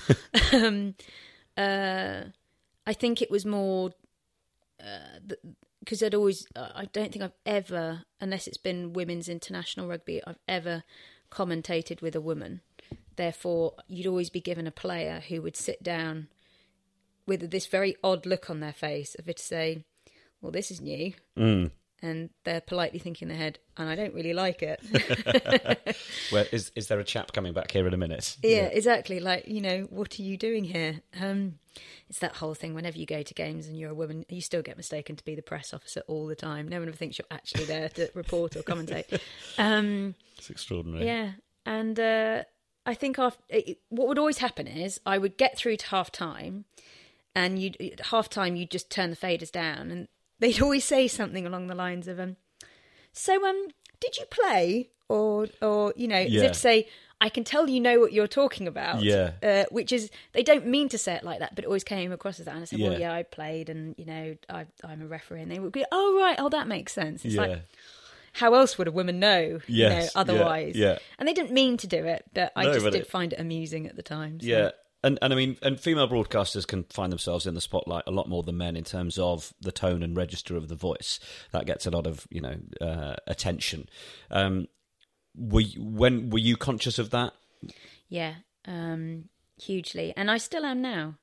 I think it was more because I don't think I've ever, unless it's been women's international rugby, I've ever commentated with a woman. Therefore, you'd always be given a player who would sit down with this very odd look on their face of it to say, well, this is new. And they're politely thinking in their head, and I don't really like it. Well, is there a chap coming back here in a minute? Yeah, exactly. Like, what are you doing here? It's that whole thing. Whenever you go to games and you're a woman, you still get mistaken to be the press officer all the time. No one ever thinks you're actually there to report or commentate. It's extraordinary. Yeah. And I think what would always happen is I would get through to half-time, and at half-time you'd just turn the faders down, and they'd always say something along the lines of, did you play? Or as if to say, I can tell you know what you're talking about. Yeah. Which is, they don't mean to say it like that, but it always came across as that. And I said, Yeah. well, yeah, I played, and, I'm a referee. And they would be, oh, right, that makes sense. It's like, how else would a woman know, otherwise? Yeah. And they didn't mean to do it, but I just but did find it amusing at the time. So. Yeah. And I mean, and female broadcasters can find themselves in the spotlight a lot more than men in terms of the tone and register of the voice. That gets a lot of attention. Were you conscious of that? Yeah, hugely, and I still am now.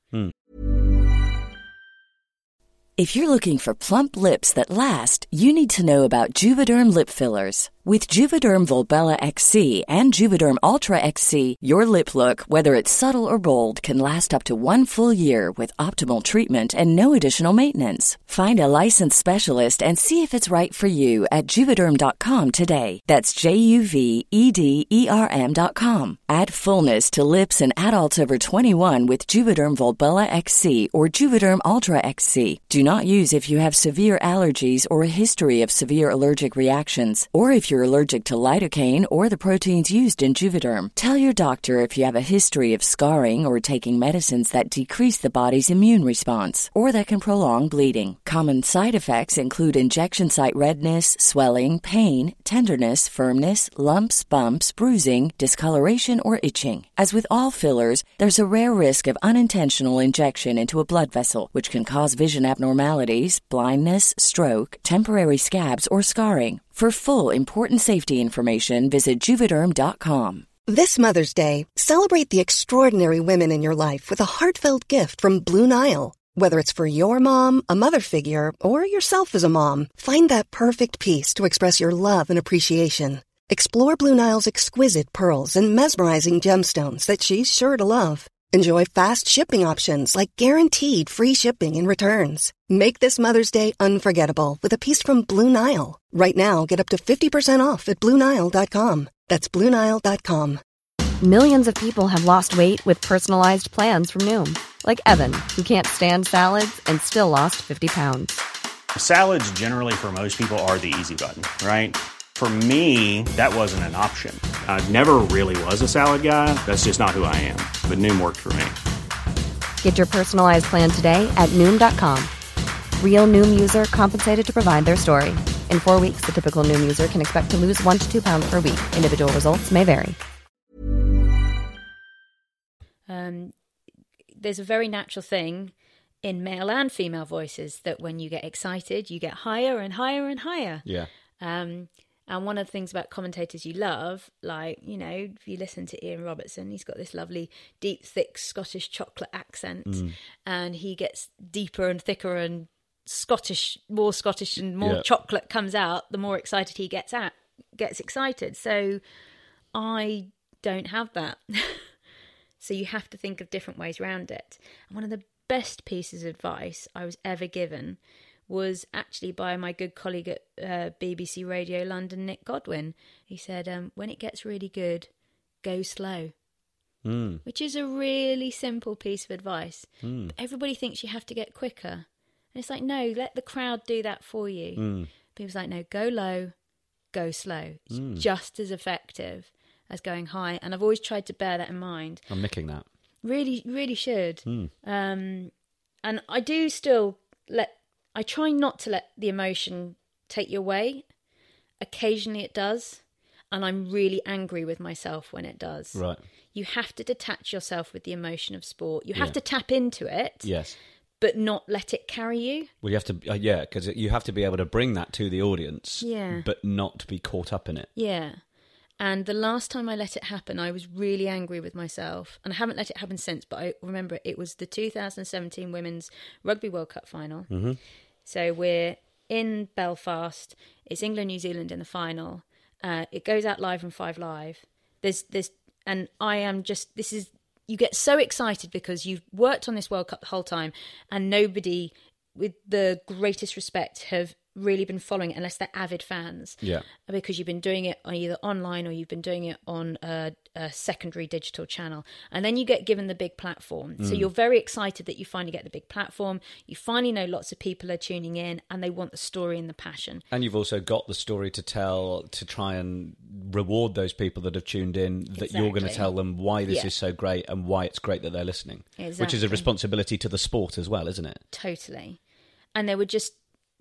If you're looking for plump lips that last, you need to know about Juvederm lip fillers. With Juvederm Volbella XC and Juvederm Ultra XC, your lip look, whether it's subtle or bold, can last up to 1 full year with optimal treatment and no additional maintenance. Find a licensed specialist and see if it's right for you at Juvederm.com today. That's JUVEDERM.com. Add fullness to lips in adults over 21 with Juvederm Volbella XC or Juvederm Ultra XC. Do not use if you have severe allergies or a history of severe allergic reactions, or if you're allergic to lidocaine or the proteins used in Juvederm. Tell your doctor if you have a history of scarring or taking medicines that decrease the body's immune response or that can prolong bleeding. Common side effects include injection site redness, swelling, pain, tenderness, firmness, lumps, bumps, bruising, discoloration, or itching. As with all fillers, there's a rare risk of unintentional injection into a blood vessel, which can cause vision abnormalities, blindness, stroke, temporary scabs, or scarring. For full, important safety information, visit Juvederm.com. This Mother's Day, celebrate the extraordinary women in your life with a heartfelt gift from Blue Nile. Whether it's for your mom, a mother figure, or yourself as a mom, find that perfect piece to express your love and appreciation. Explore Blue Nile's exquisite pearls and mesmerizing gemstones that she's sure to love. Enjoy fast shipping options like guaranteed free shipping and returns. Make this Mother's Day unforgettable with a piece from Blue Nile. Right now, get up to 50% off at BlueNile.com. That's BlueNile.com. Millions of people have lost weight with personalized plans from Noom. Like Evan, who can't stand salads and still lost 50 pounds. Salads generally for most people are the easy button, right? For me, that wasn't an option. I never really was a salad guy. That's just not who I am. But Noom worked for me. Get your personalized plan today at Noom.com. Real Noom user compensated to provide their story. In 4 weeks, the typical Noom user can expect to lose 1 to 2 pounds per week. Individual results may vary. There's a very natural thing in male and female voices that when you get excited, you get higher and higher and higher. Yeah. And one of the things about commentators you love, like, if you listen to Ian Robertson, he's got this lovely, deep, thick Scottish chocolate accent, and he gets deeper and thicker and more Scottish and more chocolate comes out, the more excited he gets excited. So I don't have that. So you have to think of different ways around it. And one of the best pieces of advice I was ever given was actually by my good colleague at BBC Radio London, Nick Godwin. He said, when it gets really good, go slow. Which is a really simple piece of advice. But everybody thinks you have to get quicker. And it's like, no, let the crowd do that for you. People's like, no, go low, go slow. It's just as effective as going high. And I've always tried to bear that in mind. I'm nicking that. Really, really should. And I do still I try not to let the emotion take you away. Occasionally it does. And I'm really angry with myself when it does. Right. You have to detach yourself with the emotion of sport. You have to tap into it. Yes. But not let it carry you. Well, you have to, because you have to be able to bring that to the audience, but not be caught up in it. Yeah. And the last time I let it happen, I was really angry with myself. And I haven't let it happen since, but I remember it was the 2017 Women's Rugby World Cup final. Mm-hmm. So we're in Belfast. It's England-New Zealand in the final. It goes out live on 5 Live. And I am just, you get so excited because you've worked on this World Cup the whole time, and nobody, with the greatest respect, have really been following it unless they're avid fans. Yeah. Because you've been doing it either online or you've been doing it on a secondary digital channel. And then you get given the big platform. So you're very excited that you finally get the big platform. You finally know lots of people are tuning in and they want the story and the passion. And you've also got the story to tell, to try and reward those people that have tuned in, that you're going to tell them why this is so great and why it's great that they're listening. Exactly. Which is a responsibility to the sport as well, isn't it? Totally. And there were just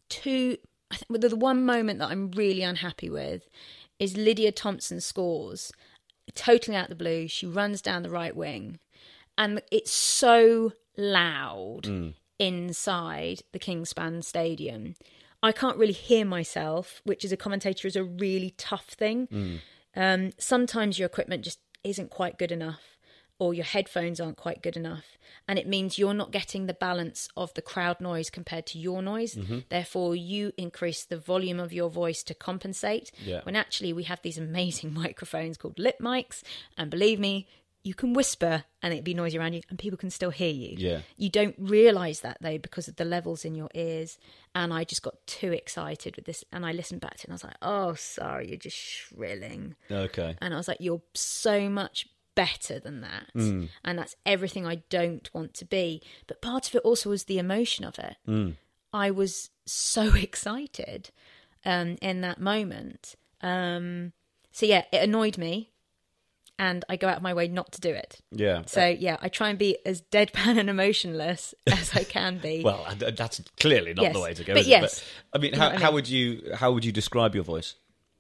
the one moment that I'm really unhappy with is Lydia Thompson scores totally out of the blue. She runs down the right wing and it's so loud inside the Kingspan Stadium. I can't really hear myself, which as a commentator is a really tough thing. Sometimes your equipment just isn't quite good enough, or your headphones aren't quite good enough. And it means you're not getting the balance of the crowd noise compared to your noise. Mm-hmm. Therefore, you increase the volume of your voice to compensate. Yeah. When actually we have these amazing microphones called lip mics. And believe me, you can whisper and it'd be noisy around you and people can still hear you. Yeah. You don't realise that though because of the levels in your ears. And I just got too excited with this. And I listened back to it and I was like, oh, sorry, you're just shrilling. Okay. And I was like, you're so much better than that. And that's everything I don't want to be. But part of it also was the emotion of it. I was so excited in that moment. So yeah, it annoyed me and I go out of my way not to do it. Yeah. So yeah, I try and be as deadpan and emotionless as I can be. Well, that's clearly not the way to go. But yes. But, I mean, how would you describe your voice?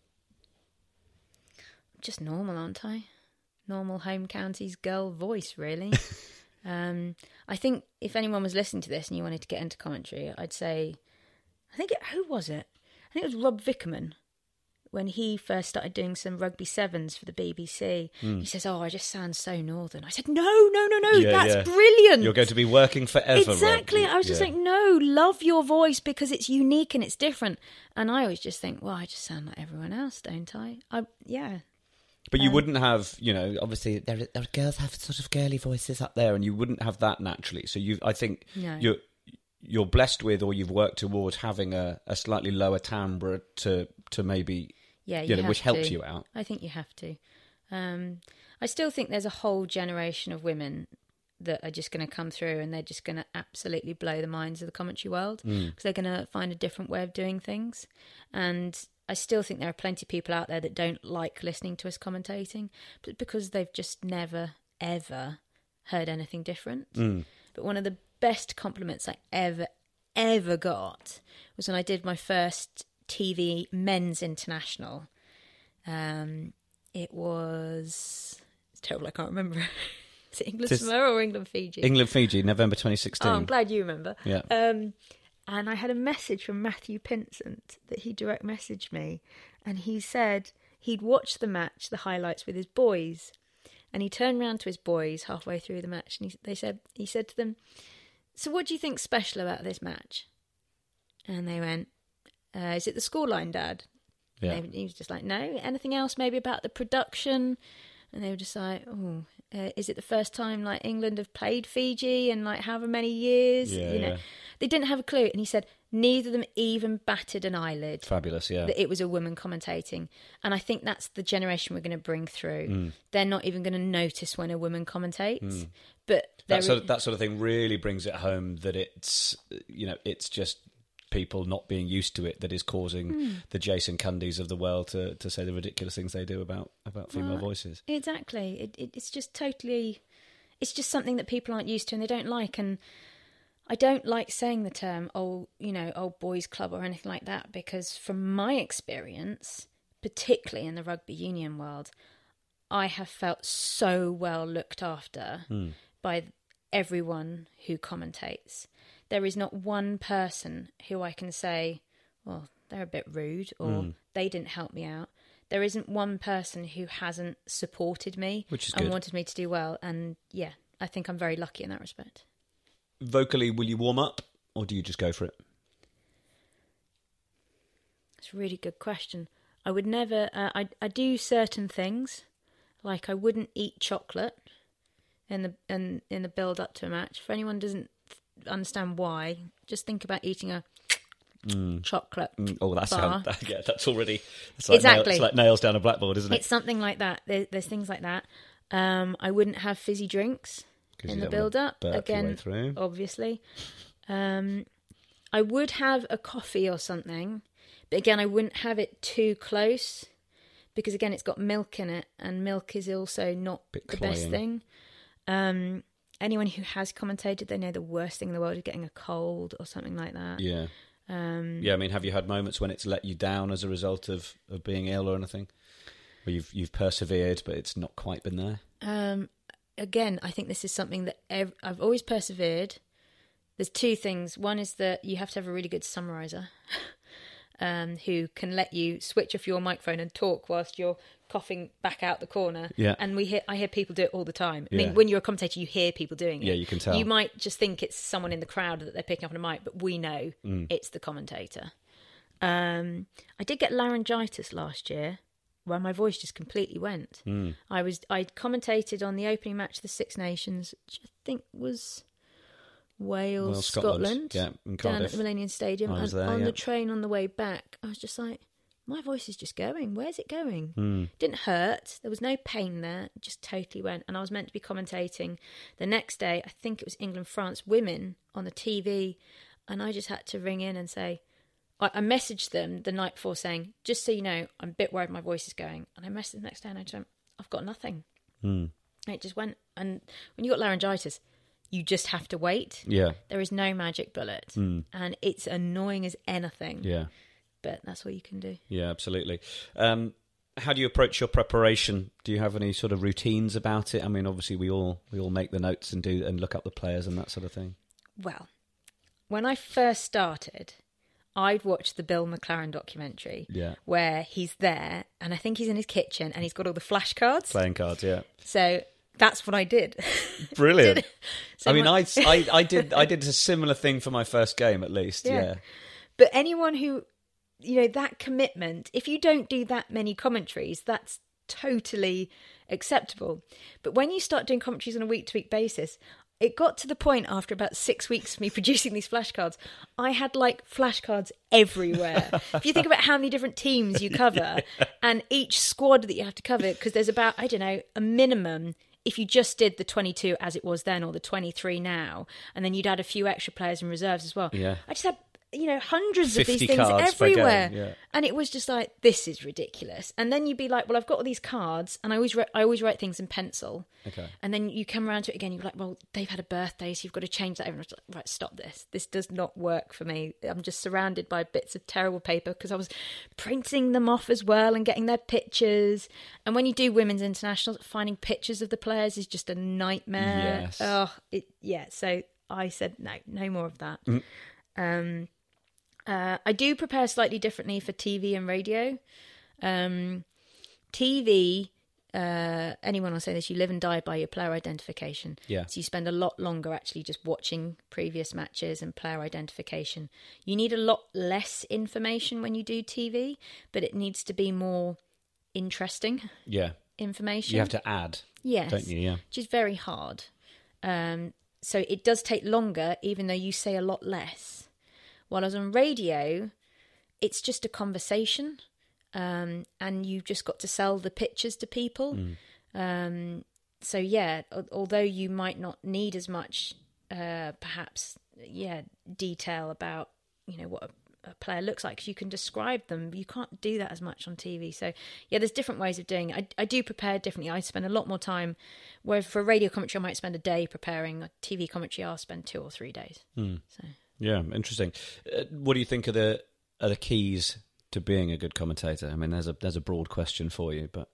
Just normal, aren't I? Normal home counties girl voice, really. I think if anyone was listening to this and you wanted to get into commentary, I'd say, who was it? I think it was Rob Vickerman. When he first started doing some rugby sevens for the BBC, he says, oh, I just sound so northern. I said, no, that's brilliant. You're going to be working forever. Exactly. Rob. I was just like, no, love your voice because it's unique and it's different. And I always just think, well, I just sound like everyone else, don't I? But you wouldn't have, obviously there girls have sort of girly voices up there, and you wouldn't have that naturally. So I think you're blessed with, or you've worked towards having a slightly lower timbre to maybe, which helps you out. I think you have to. I still think there's a whole generation of women that are just going to come through, and they're just going to absolutely blow the minds of the commentary world because they're going to find a different way of doing things, and I still think there are plenty of people out there that don't like listening to us commentating, but because they've just never, ever heard anything different. But one of the best compliments I ever got was when I did my first TV men's international. It was... It's terrible, I can't remember. Is it England Samoa or England-Fiji? England-Fiji, November 2016. Oh, I'm glad you remember. Yeah. And I had a message from Matthew Pinsent that he direct messaged me. And he said he'd watched the match, the highlights with his boys. And he turned round to his boys halfway through the match. And he said to them, so what do you think's special about this match? And they went, is it the scoreline, Dad? Yeah. And he was just like, no. Anything else maybe about the production? And they were just like, oh, is it the first time like England have played Fiji in like however many years? Yeah. They didn't have a clue. And he said neither of them even batted an eyelid. Fabulous, yeah. That it was a woman commentating. And I think that's the generation we're going to bring through. They're not even going to notice when a woman commentates. But that sort of thing really brings it home that it's, it's just people not being used to it that is causing the Jason Cundys of the world to say the ridiculous things they do about female voices. Exactly. It's just totally... It's just something that people aren't used to and they don't like. And I don't like saying the term old boys club or anything like that, because from my experience, particularly in the rugby union world, I have felt so well looked after by everyone who commentates. There is not one person who I can say, well, they're a bit rude or they didn't help me out. There isn't one person who hasn't supported me and wanted me to do well. And yeah, I think I'm very lucky in that respect. Vocally, will you warm up or do you just go for it? It's a really good question. I would never... I do certain things, like I wouldn't eat chocolate in the build-up to a match. For anyone who doesn't understand why, just think about eating a chocolate bar. That's already... It's like exactly. It's like nails down a blackboard, isn't it? It's something like that. There's things like that. I wouldn't have fizzy drinks in the build-up. Again, obviously. I would have a coffee or something, but again, I wouldn't have it too close because, again, it's got milk in it, and milk is also not the best thing. Anyone who has commentated, they know the worst thing in the world is getting a cold or something like that. Yeah. I mean, have you had moments when it's let you down as a result of being ill or anything? Where you've persevered, but it's not quite been there? Again, I think this is something that I've always persevered. There's two things. One is that you have to have a really good summariser who can let you switch off your microphone and talk whilst you're coughing back out the corner. Yeah. And I hear people do it all the time. I mean, when you're a commentator, you hear people doing it. Yeah, you can tell. You might just think it's someone in the crowd that they're picking up on a mic, but we know it's the commentator. I did get laryngitis last year, where my voice just completely went. I commentated on the opening match of the Six Nations, which I think was Wales, Scotland, down at the Millennium Stadium. And on the train on the way back, I was just like, my voice is just going. Where's it going? Didn't hurt. There was no pain there. It just totally went. And I was meant to be commentating the next day. I think it was England-France women on the TV. And I just had to ring in and say, I messaged them the night before saying, just so you know, I'm a bit worried my voice is going. And I messaged them the next day and I just went, I've got nothing. And it just went. And when you got laryngitis, you just have to wait. Yeah. There is no magic bullet. And it's annoying as anything. Yeah. But that's all you can do. Yeah, absolutely. How do you approach your preparation? Do you have any sort of routines about it? I mean, obviously we all make the notes and look up the players and that sort of thing. Well, when I first started, I'd watched the Bill McLaren documentary where he's there and I think he's in his kitchen and he's got all the flashcards. Playing cards, yeah. So that's what I did. Brilliant. I mean, I did a similar thing for my first game at least, yeah. But anyone who, that commitment, if you don't do that many commentaries, that's totally acceptable. But when you start doing commentaries on a week-to-week basis, it got to the point after about 6 weeks of me producing these flashcards, I had flashcards everywhere. If you think about how many different teams you cover and each squad that you have to cover, because there's about, I don't know, a minimum, if you just did the 22 as it was then or the 23 now, and then you'd add a few extra players in reserves as well. Yeah. I just had hundreds of these things everywhere. And it was just like, this is ridiculous. And then you'd be like, well, I've got all these cards and I always write things in pencil. Okay. And then you come around to it again, you're like, well, they've had a birthday, so you've got to change that. Everyone's like, right, stop this. This does not work for me. I'm just surrounded by bits of terrible paper because I was printing them off as well and getting their pictures. And when you do women's internationals, finding pictures of the players is just a nightmare. Yes. So I said, no more of that. I do prepare slightly differently for TV and radio. TV, anyone will say this, you live and die by your player identification. Yeah. So you spend a lot longer actually just watching previous matches and player identification. You need a lot less information when you do TV, but it needs to be more interesting information. You have to add, don't you? Yeah. Which is very hard. So it does take longer, even though you say a lot less. While I was on radio, it's just a conversation, and you've just got to sell the pictures to people. So yeah, although you might not need as much, perhaps, detail about what a player looks like, 'cause you can describe them. You can't do that as much on TV. So, yeah, there's different ways of doing it. I do prepare differently. I spend a lot more time, where for radio commentary I might spend a day preparing. A TV commentary I'll spend 2 or 3 days. So. Yeah, interesting. What do you think are the keys to being a good commentator? I mean, there's a broad question for you, but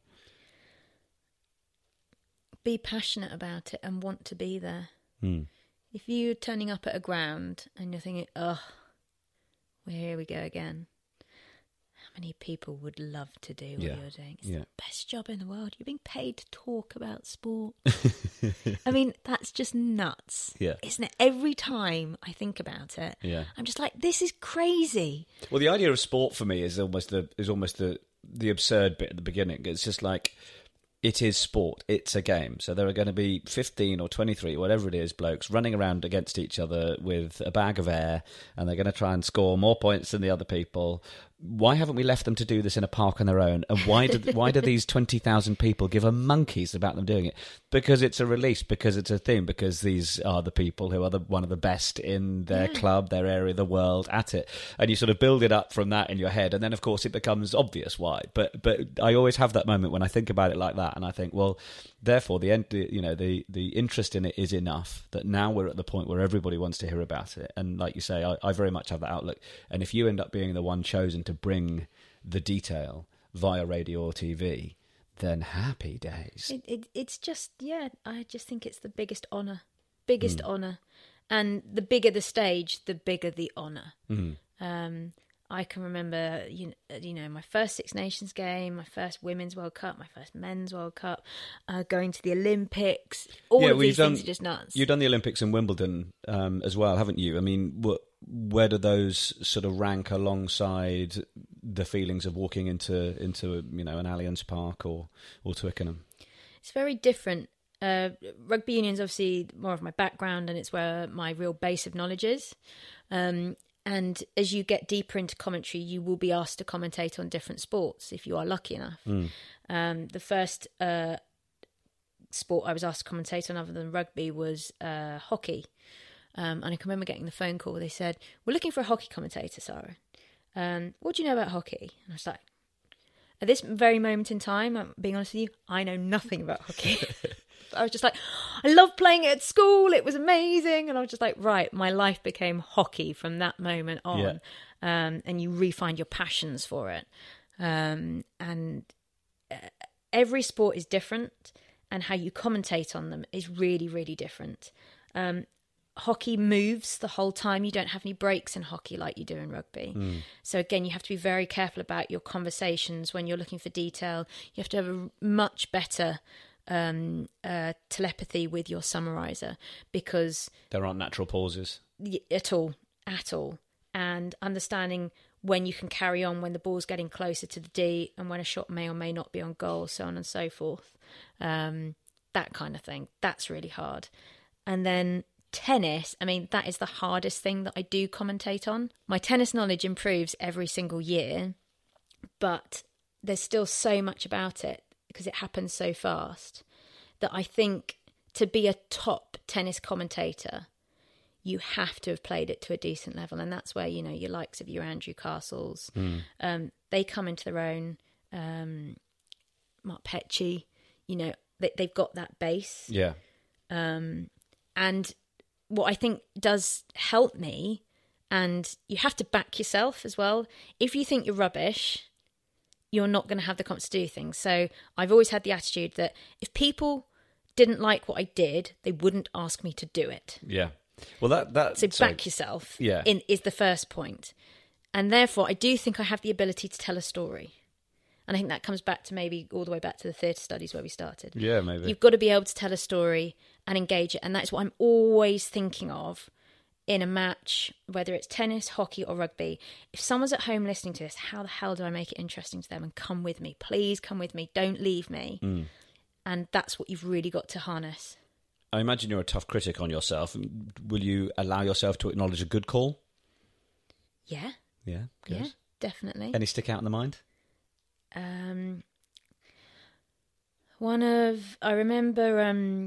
be passionate about it and want to be there. If you're turning up at a ground and you're thinking, oh, well, here we go again. How many people would love to do what you're doing? It's the best job in the world. You're being paid to talk about sport. I mean, that's just nuts. Yeah. Isn't it? Every time I think about it, I'm just like, this is crazy. Well, the idea of sport for me is almost the absurd bit at the beginning. It's just like, it is sport. It's a game. So there are going to be 15 or 23, whatever it is, blokes running around against each other with a bag of air, and they're going to try and score more points than the other people. Why haven't we left them to do this in a park on their own? And why do these 20,000 people give a monkeys about them doing it? Because it's a release, because it's a thing, because these are the people who are one of the best in their club, their area, the world at it. And you sort of build it up from that in your head. And then, of course, it becomes obvious why. But I always have that moment when I think about it like that. And I think, well, therefore, the interest in it is enough that now we're at the point where everybody wants to hear about it. And like you say, I very much have that outlook. And if you end up being the one chosen to bring the detail via radio or TV, then happy days. It's just, I just think it's the biggest honour. Honour. And the bigger the stage, the bigger the honour. I can remember, my first Six Nations game, my first Women's World Cup, my first Men's World Cup, going to the Olympics. All of these things are just nuts. You've done the Olympics in Wimbledon as well, haven't you? I mean, where do those sort of rank alongside the feelings of walking into an Allianz Park or Twickenham? It's very different. Rugby union's obviously more of my background, and it's where my real base of knowledge is. And as you get deeper into commentary, you will be asked to commentate on different sports if you are lucky enough. The first sport I was asked to commentate on other than rugby was hockey. And I can remember getting the phone call. They said, "We're looking for a hockey commentator, Sarah. What do you know about hockey?" And I was like, at this very moment in time, I'm being honest with you, I know nothing about hockey. I was just like, I loved playing it at school. It was amazing. And I was just like, right, my life became hockey from that moment on. And you refine your passions for it. And every sport is different, and how you commentate on them is really, really different. Hockey moves the whole time. You don't have any breaks in hockey like you do in rugby. So again, you have to be very careful about your conversations when you're looking for detail. You have to have a much better telepathy with your summariser, because there aren't natural pauses at all, and understanding when you can carry on when the ball's getting closer to the D, and when a shot may or may not be on goal, so on and so forth. That kind of thing, that's really hard. And then tennis, I mean, that is the hardest thing that I do commentate on. My tennis knowledge improves every single year, but there's still so much about it, because it happens so fast, that I think to be a top tennis commentator, you have to have played it to a decent level. And that's where, your likes of your Andrew Castles, they come into their own. Mark Petchey, they've got that base. Yeah. And what I think does help me, and you have to back yourself as well. If you think you're rubbish, you're not going to have the confidence to do things. So I've always had the attitude that if people didn't like what I did, they wouldn't ask me to do it. Yeah. Well, so back yourself is the first point. And therefore, I do think I have the ability to tell a story. And I think that comes back to maybe all the way back to the theatre studies where we started. Yeah, maybe. You've got to be able to tell a story and engage it. And that's what I'm always thinking of in a match, whether it's tennis, hockey or rugby. If someone's at home listening to this, how the hell do I make it interesting to them? And come with me. Please come with me. Don't leave me. And that's what you've really got to harness. I imagine you're a tough critic on yourself. Will you allow yourself to acknowledge a good call? Yeah. Yeah, good. Yeah, definitely. Any stick out in the mind? I remember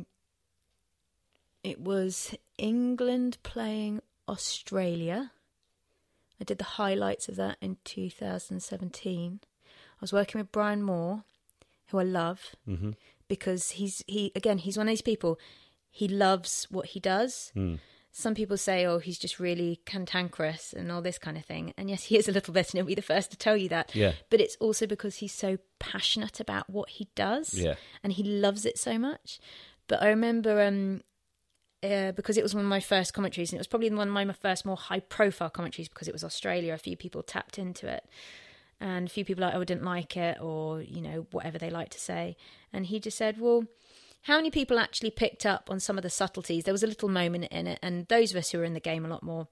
it was England playing Australia, I did the highlights of that in 2017. I was working with Brian Moore, who I love, because he's one of these people, he loves what he does. Some people say, oh, he's just really cantankerous and all this kind of thing. And yes, he is a little bit, and he'll be the first to tell you that. Yeah. But it's also because he's so passionate about what he does. Yeah. And he loves it so much. But I remember, because it was one of my first commentaries, and it was probably one of my first more high-profile commentaries because it was Australia, a few people tapped into it. And a few people didn't like it, or, you know, whatever they like to say. And he just said, well, how many people actually picked up on some of the subtleties? There was a little moment in it, and those of us who are in the game a lot more,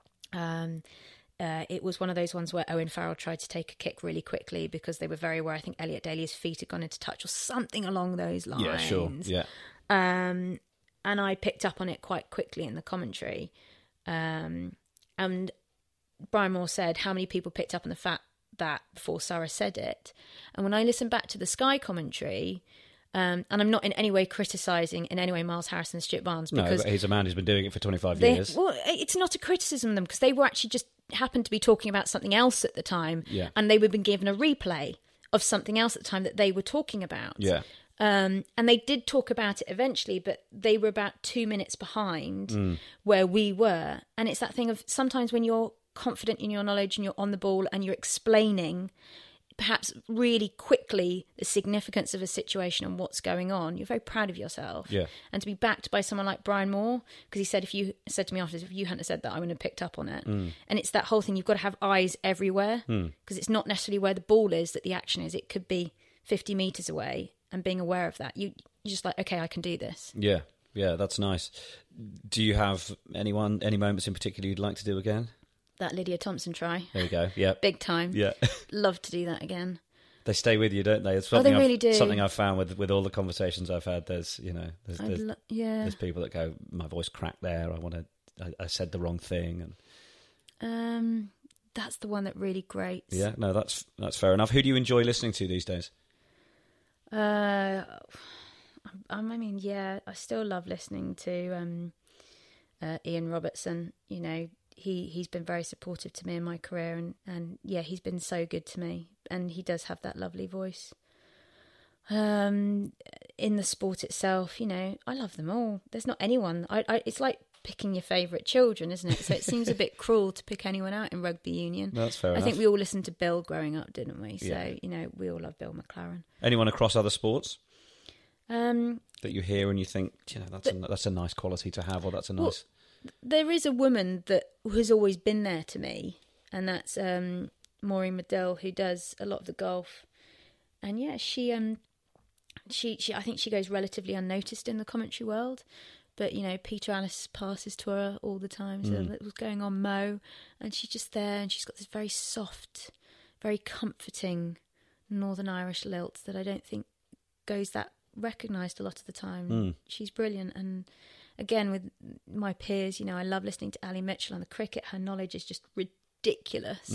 it was one of those ones where Owen Farrell tried to take a kick really quickly because they were very aware. I think Elliot Daly's feet had gone into touch or something along those lines. Yeah, sure. Yeah. And I picked up on it quite quickly in the commentary. And Brian Moore said, how many people picked up on the fact that before Sarah said it? And when I listened back to the Sky commentary, and I'm not in any way criticising in any way Miles Harris and Stuart Barnes, because but he's a man who's been doing it for 25 years. Well, it's not a criticism of them, because they were actually just happened to be talking about something else at the time, and they were been given a replay of something else at the time that they were talking about. Yeah. And they did talk about it eventually, but they were about 2 minutes behind where we were. And it's that thing of sometimes when you're confident in your knowledge and you're on the ball and you're explaining perhaps really quickly the significance of a situation and what's going on, you're very proud of yourself. Yeah. And to be backed by someone like Brian Moore, because he said, if you said to me afterwards, if you hadn't said that, I wouldn't have picked up on it. And it's that whole thing, you've got to have eyes everywhere, because it's not necessarily where the ball is that the action is. It could be 50 metres away, and being aware of that, you're just like, okay, I can do this. Yeah, that's nice. Do you have any moments in particular you'd like to do again? That Lydia Thompson try. There you go. Yeah. Big time. Yeah. Love to do that again. They stay with you, don't they? It's they really do. Something I've found with all the conversations I've had. There's there's people that go, my voice cracked there. I said the wrong thing, and that's the one that really grates. Yeah. No, that's fair enough. Who do you enjoy listening to these days? I still love listening to Ian Robertson. You know, he's been very supportive to me in my career, and he's been so good to me, and he does have that lovely voice. In the sport itself, you know, I love them all. There's not anyone. It's like picking your favourite children, isn't it? So it seems a bit cruel to pick anyone out in rugby union. That's fair enough. I think we all listened to Bill growing up, didn't we? So, you know, we all love Bill McLaren. Anyone across other sports that you hear and you think, you know, that's a nice quality to have, or that's a nice... Well, there is a woman that has always been there to me, and that's Maureen Medill, who does a lot of the golf. And yeah, she I think she goes relatively unnoticed in the commentary world. But, you know, Peter Alice passes to her all the time. So it was going on Mo, and she's just there, and she's got this very soft, very comforting Northern Irish lilt that I don't think goes that recognised a lot of the time. She's brilliant. And again, with my peers, you know, I love listening to Ali Mitchell on the cricket. Her knowledge is just ridiculous.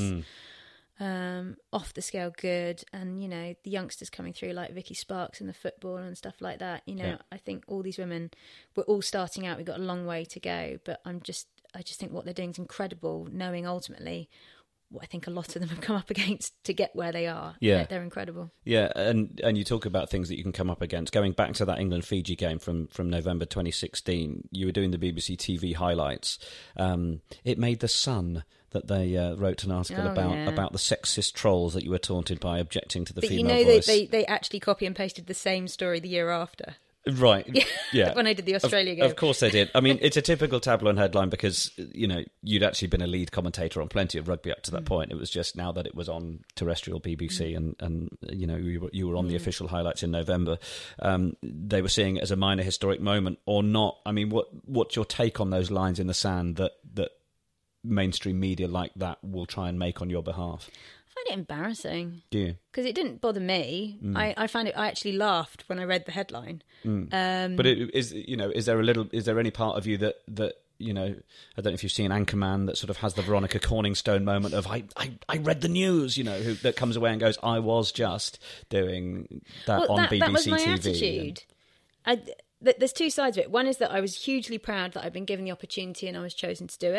Off the scale good. And, you know, the youngsters coming through like Vicky Sparks in the football and stuff like that, you know, I think all these women, we're all starting out, we've got a long way to go, but I just think what they're doing is incredible, knowing ultimately what I think a lot of them have come up against to get where they are. Yeah. They're incredible. Yeah, and you talk about things that you can come up against. Going back to that England-Fiji game from November 2016, you were doing the BBC TV highlights. It made The Sun that they wrote an article about the sexist trolls that you were taunted by objecting to the female voice. But you know, they actually copy and pasted the same story the year after. Right, yeah. When I did the Australia game. Of course they did. I mean, it's a typical tabloid headline because, you know, you'd actually been a lead commentator on plenty of rugby up to that point. It was just now that it was on terrestrial BBC and you know, you were on the official highlights in November, they were seeing it as a minor historic moment or not. I mean, what's your take on those lines in the sand that mainstream media like that will try and make on your behalf? I find it embarrassing. Do you? Because it didn't bother me. I found it. I actually laughed when I read the headline. But is there any part of you that you know, I don't know if you've seen Anchorman, that sort of has the Veronica Corningstone moment of I read the news, you know, that comes away and goes, I was just doing that on BBC that was my TV. Attitude. There's two sides of it. One is that I was hugely proud that I'd been given the opportunity and I was chosen to do it.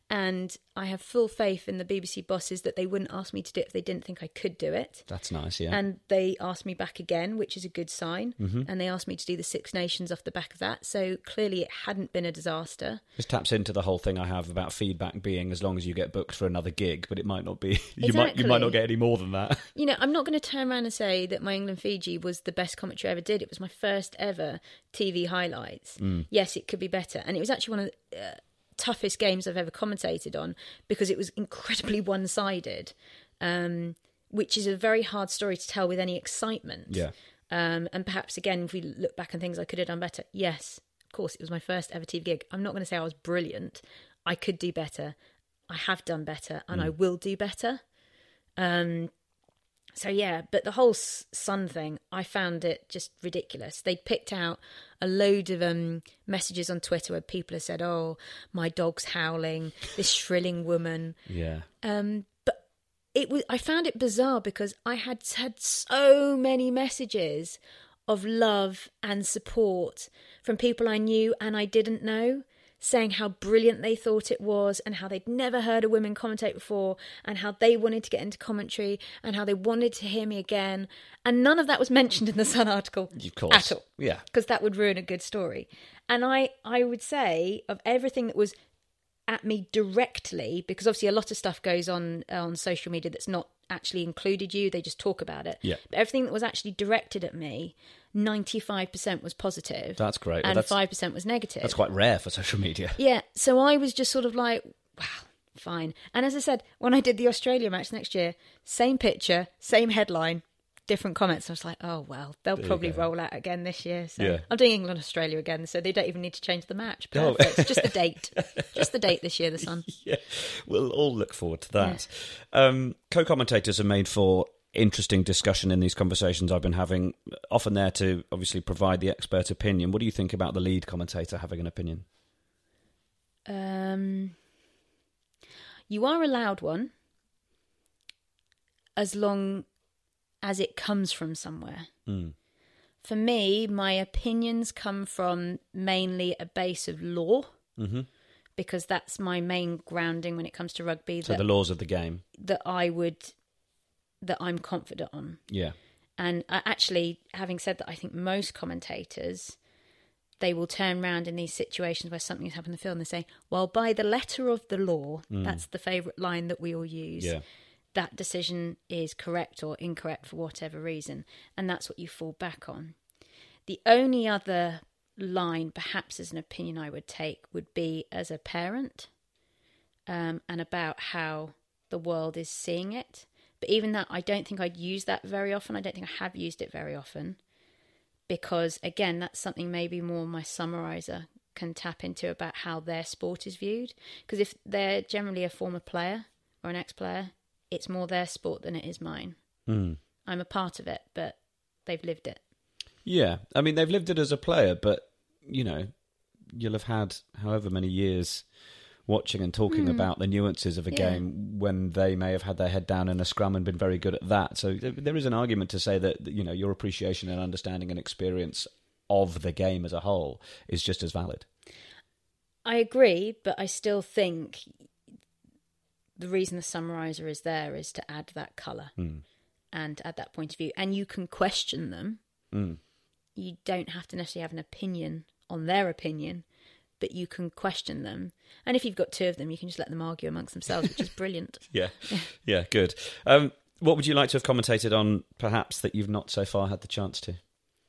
And I have full faith in the BBC bosses that they wouldn't ask me to do it if they didn't think I could do it. That's nice, yeah. And they asked me back again, which is a good sign. Mm-hmm. And they asked me to do the Six Nations off the back of that. So clearly it hadn't been a disaster. This taps into the whole thing I have about feedback being as long as you get booked for another gig, but it might not be. You might not get any more than that. You know, I'm not going to turn around and say that my England-Fiji was the best commentary I ever did. It was my first ever TV highlights. Yes, it could be better. And it was actually one of the toughest games I've ever commentated on because it was incredibly one-sided, which is a very hard story to tell with any excitement. Yeah. And perhaps, again, if we look back on things I could have done better, yes, of course, it was my first ever TV gig. I'm not going to say I was brilliant. I could do better. I have done better, and I will do better. So, yeah, but the whole Sun thing, I found it just ridiculous. They picked out a load of messages on Twitter where people have said, oh, my dog's howling, this shrilling woman. Yeah. But I found it bizarre because I had so many messages of love and support from people I knew and I didn't know, saying how brilliant they thought it was and how they'd never heard a woman commentate before and how they wanted to get into commentary and how they wanted to hear me again. And none of that was mentioned in the Sun article of course. at all. Yeah. Because that would ruin a good story. And I would say of everything that was at me directly, because obviously a lot of stuff goes on social media that's not actually included you, they just talk about it. Yeah. But everything that was actually directed at me, 95% was positive. That's great. And 5% was negative. That's quite rare for social media. Yeah, so I was just sort of like, wow, fine. And as I said, when I did the Australia match next year, same picture, same headline, different comments. I was like, oh, well, they'll probably roll out again this year. So yeah. I'm doing England-Australia again, so they don't even need to change the match. Perfect. It's just the date. Just the date this year, the Sun. Yeah, we'll all look forward to that. Yeah. Co-commentators are made for interesting discussion in these conversations I've been having, often there to obviously provide the expert opinion. What do you think about the lead commentator having an opinion? You are allowed one as long as it comes from somewhere. For me, my opinions come from mainly a base of law, because that's my main grounding when it comes to rugby. So the laws of the game. That I'm confident on. Yeah. And actually, having said that, I think most commentators, they will turn around in these situations where something has happened in the field and they say, well, by the letter of the law, that's the favourite line that we all use. Yeah. That decision is correct or incorrect for whatever reason. And that's what you fall back on. The only other line, perhaps as an opinion I would take, would be as a parent, and about how the world is seeing it. But even that, I don't think I'd use that very often. I don't think I have used it very often. Because, again, that's something maybe more my summariser can tap into about how their sport is viewed. Because if they're generally a former player or an ex-player, it's more their sport than it is mine. I'm a part of it, but they've lived it. Yeah, I mean, they've lived it as a player, but, you know, you'll have had however many years watching and talking about the nuances of a game when they may have had their head down in a scrum and been very good at that. So there is an argument to say that, you know, your appreciation and understanding and experience of the game as a whole is just as valid. I agree, but I still think the reason the summariser is there is to add that colour and add that point of view. And you can question them. You don't have to necessarily have an opinion on their opinion, but you can question them. And if you've got two of them, you can just let them argue amongst themselves, which is brilliant. Yeah, good. What would you like to have commentated on, perhaps, that you've not so far had the chance to?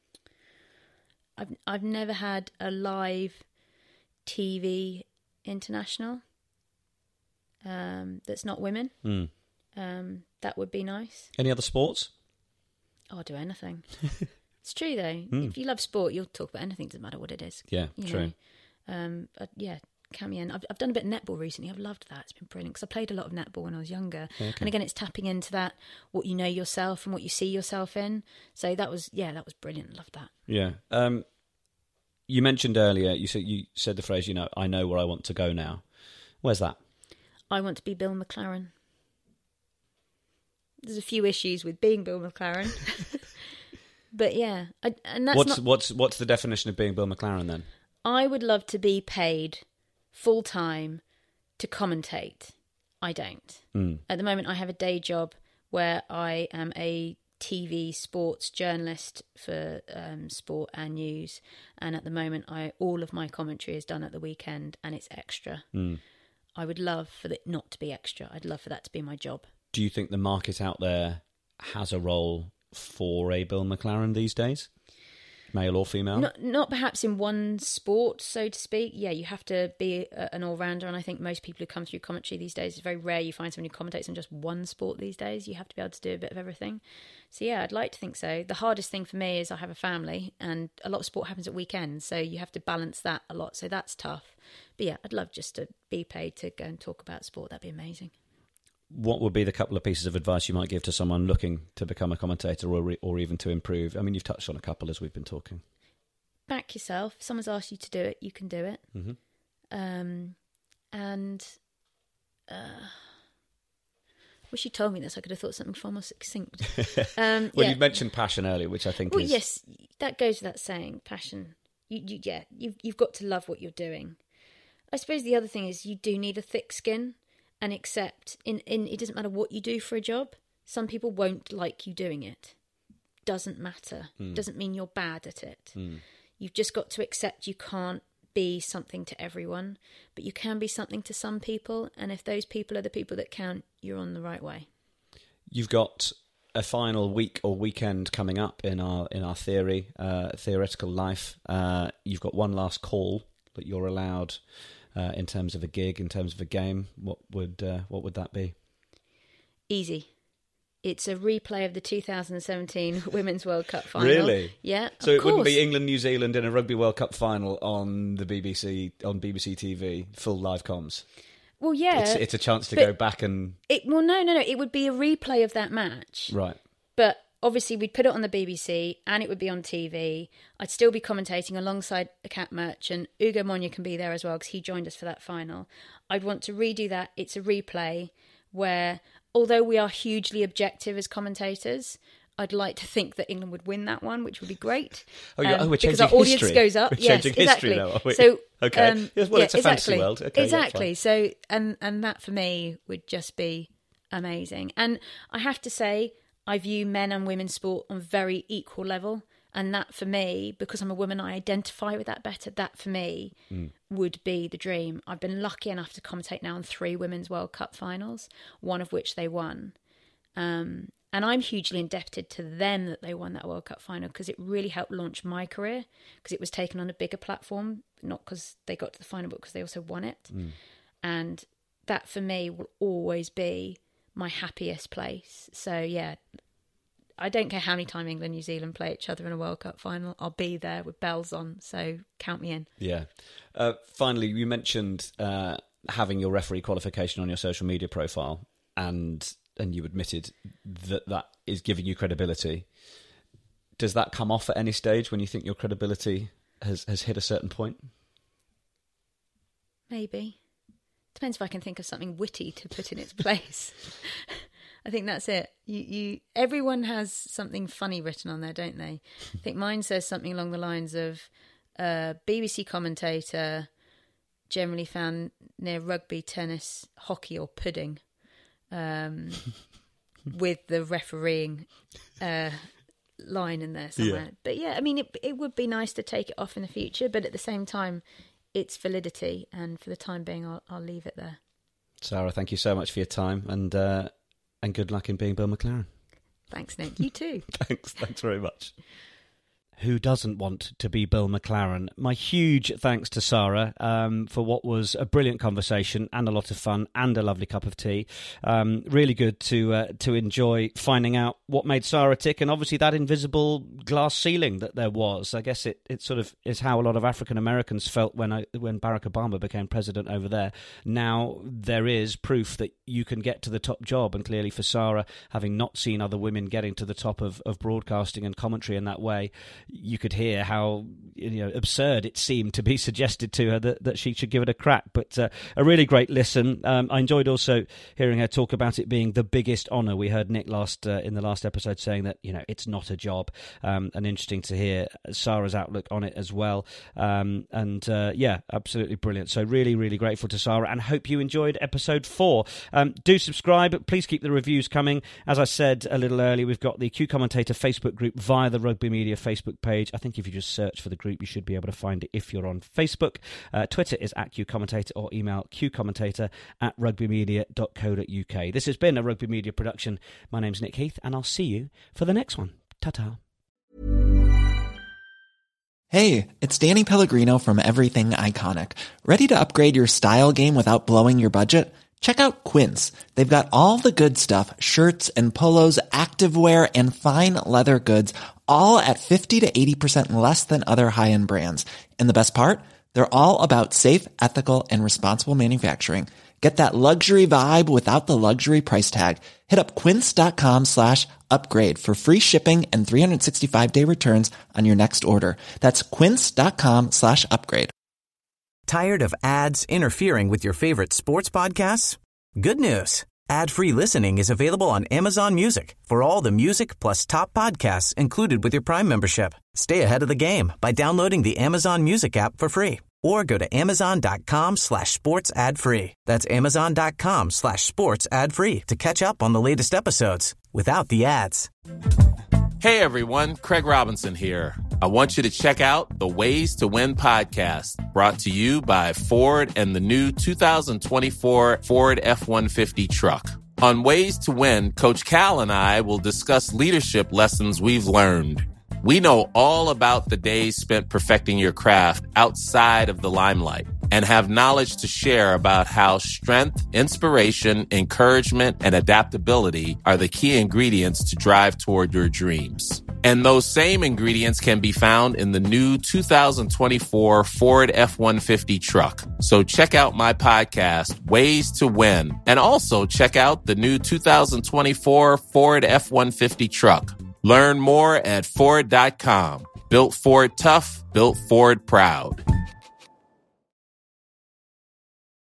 I've never had a live TV international that's not women. That would be nice. Any other sports? Oh, I'll do anything. It's true, though. If you love sport, you'll talk about anything. Doesn't matter what it is. Yeah, true. Count me in. I've done a bit of netball recently. I've loved that. It's been brilliant because I played a lot of netball when I was younger. Okay. And again, it's tapping into that, what you know yourself and what you see yourself in. So that was brilliant. Loved that. Yeah. You mentioned earlier, you said the phrase, you know, I know where I want to go now. Where's that? I want to be Bill McLaren. There's a few issues with being Bill McLaren. But yeah, and that's what's the definition of being Bill McLaren then? I would love to be paid full time to commentate, I don't. At the moment, I have a day job where I am a TV sports journalist for sport and news, and at the moment all of my commentary is done at the weekend, and it's extra. I would love for it not to be extra. I'd love for that to be my job. Do you think the market out there has a role for a Bill McLaren these days, male or female? Not perhaps in one sport, so to speak. Yeah, you have to be an all-rounder, and I think most people who come through commentary these days, it's very rare you find someone who commentates on just one sport these days. You have to be able to do a bit of everything. So yeah, I'd like to think so. The hardest thing for me is I have a family, and a lot of sport happens at weekends, so you have to balance that a lot, so that's tough. But yeah, I'd love just to be paid to go and talk about sport. That'd be amazing. What would be the couple of pieces of advice you might give to someone looking to become a commentator or even to improve? I mean, you've touched on a couple as we've been talking. Back yourself. If someone's asked you to do it, you can do it. Wish you told me this. I could have thought something far more succinct. You mentioned passion earlier, which I think is... yes, that goes without saying. Passion. You've got to love what you're doing. I suppose the other thing is you do need a thick skin and accept. It doesn't matter what you do for a job. Some people won't like you doing it. Doesn't matter. Doesn't mean you're bad at it. You've just got to accept you can't be something to everyone, but you can be something to some people, and if those people are the people that count, you're on the right way. You've got a final week or weekend coming up in our theoretical life. You've got one last call that you're allowed in terms of a gig, in terms of a game. What would that be? Easy. It's a replay of the 2017 Women's World Cup final. Really? Yeah. So it wouldn't be England-New Zealand in a Rugby World Cup final on the BBC, on BBC TV, full live comms? Well, yeah. It's a chance to go back and... No. It would be a replay of that match. Right. But obviously we'd put it on the BBC and it would be on TV. I'd still be commentating alongside a Cat Merchant. Ugo Monye can be there as well because he joined us for that final. I'd want to redo that. It's a replay where... Although we are hugely objective as commentators, I'd like to think that England would win that one, which would be great. We're changing because our audience history. Goes up. We're changing history now, are we? So, okay. It's a fantasy world. Okay, exactly. So, and that for me would just be amazing. And I have to say, I view men and women's sport on very equal level. And that for me, because I'm a woman, I identify with that better. That for me would be the dream. I've been lucky enough to commentate now on 3 Women's World Cup finals, one of which they won. And I'm hugely indebted to them that they won that World Cup final because it really helped launch my career because it was taken on a bigger platform, not because they got to the final, but because they also won it. And that for me will always be my happiest place. So, yeah. I don't care how many times England and New Zealand play each other in a World Cup final. I'll be there with bells on, so count me in. Yeah. Finally, you mentioned having your referee qualification on your social media profile, and you admitted that is giving you credibility. Does that come off at any stage when you think your credibility has hit a certain point? Maybe. Depends if I can think of something witty to put in its place. I think that's it. Everyone has something funny written on there, don't they? I think mine says something along the lines of BBC commentator generally found near rugby, tennis, hockey or pudding with the refereeing line in there somewhere. Yeah. But yeah, I mean, it would be nice to take it off in the future, but at the same time, it's validity. And for the time being, I'll leave it there. Sarah, thank you so much for your time and good luck in being Bill McLaren. Thanks, Nick. You too. Thanks very much. Who doesn't want to be Bill McLaren? My huge thanks to Sarah for what was a brilliant conversation and a lot of fun and a lovely cup of tea. Really good to enjoy finding out what made Sarah tick, and obviously that invisible glass ceiling that there was. I guess it sort of is how a lot of African Americans felt when Barack Obama became president over there. Now there is proof that you can get to the top job, and clearly for Sarah, having not seen other women getting to the top of broadcasting and commentary in that way, you could hear how absurd it seemed to be suggested to her that she should give it a crack. But a really great listen. I enjoyed also hearing her talk about it being the biggest honour. We heard Nick in the last episode saying that it's not a job, and interesting to hear Sarah's outlook on it as well. Yeah, absolutely brilliant. So really, really grateful to Sarah, and hope you enjoyed episode 4. Do subscribe. Please keep the reviews coming. As I said a little earlier, we've got the Q Commentator Facebook group via the Rugby Media Facebook page. I think if you just search for the group, you should be able to find it if you're on Facebook. Twitter is @QCommentator, or email qcommentator@rugbymedia.co.uk. This has been a Rugby Media production. My name's Nick Heath, and I'll see you for the next one. Ta-ta. Hey, it's Danny Pellegrino from Everything Iconic. Ready to upgrade your style game without blowing your budget? Check out Quince. They've got all the good stuff, shirts and polos, activewear, and fine leather goods, all at 50 to 80% less than other high-end brands. And the best part? They're all about safe, ethical, and responsible manufacturing. Get that luxury vibe without the luxury price tag. Hit up quince.com/upgrade for free shipping and 365-day returns on your next order. That's quince.com/upgrade. Tired of ads interfering with your favorite sports podcasts? Good news. Ad-free listening is available on Amazon Music for all the music plus top podcasts included with your Prime membership. Stay ahead of the game by downloading the Amazon Music app for free, or go to amazon.com/sports ad free. That's amazon.com/sports ad free to catch up on the latest episodes without the ads. Hey everyone, Craig Robinson here. I want you to check out the Ways to Win podcast, brought to you by Ford and the new 2024 Ford F-150 truck. On Ways to Win, Coach Cal and I will discuss leadership lessons we've learned. We know all about the days spent perfecting your craft outside of the limelight, and have knowledge to share about how strength, inspiration, encouragement, and adaptability are the key ingredients to drive toward your dreams. And those same ingredients can be found in the new 2024 Ford F-150 truck. So check out my podcast, Ways to Win, and also check out the new 2024 Ford F-150 truck. Learn more at Ford.com. Built Ford tough, built Ford proud.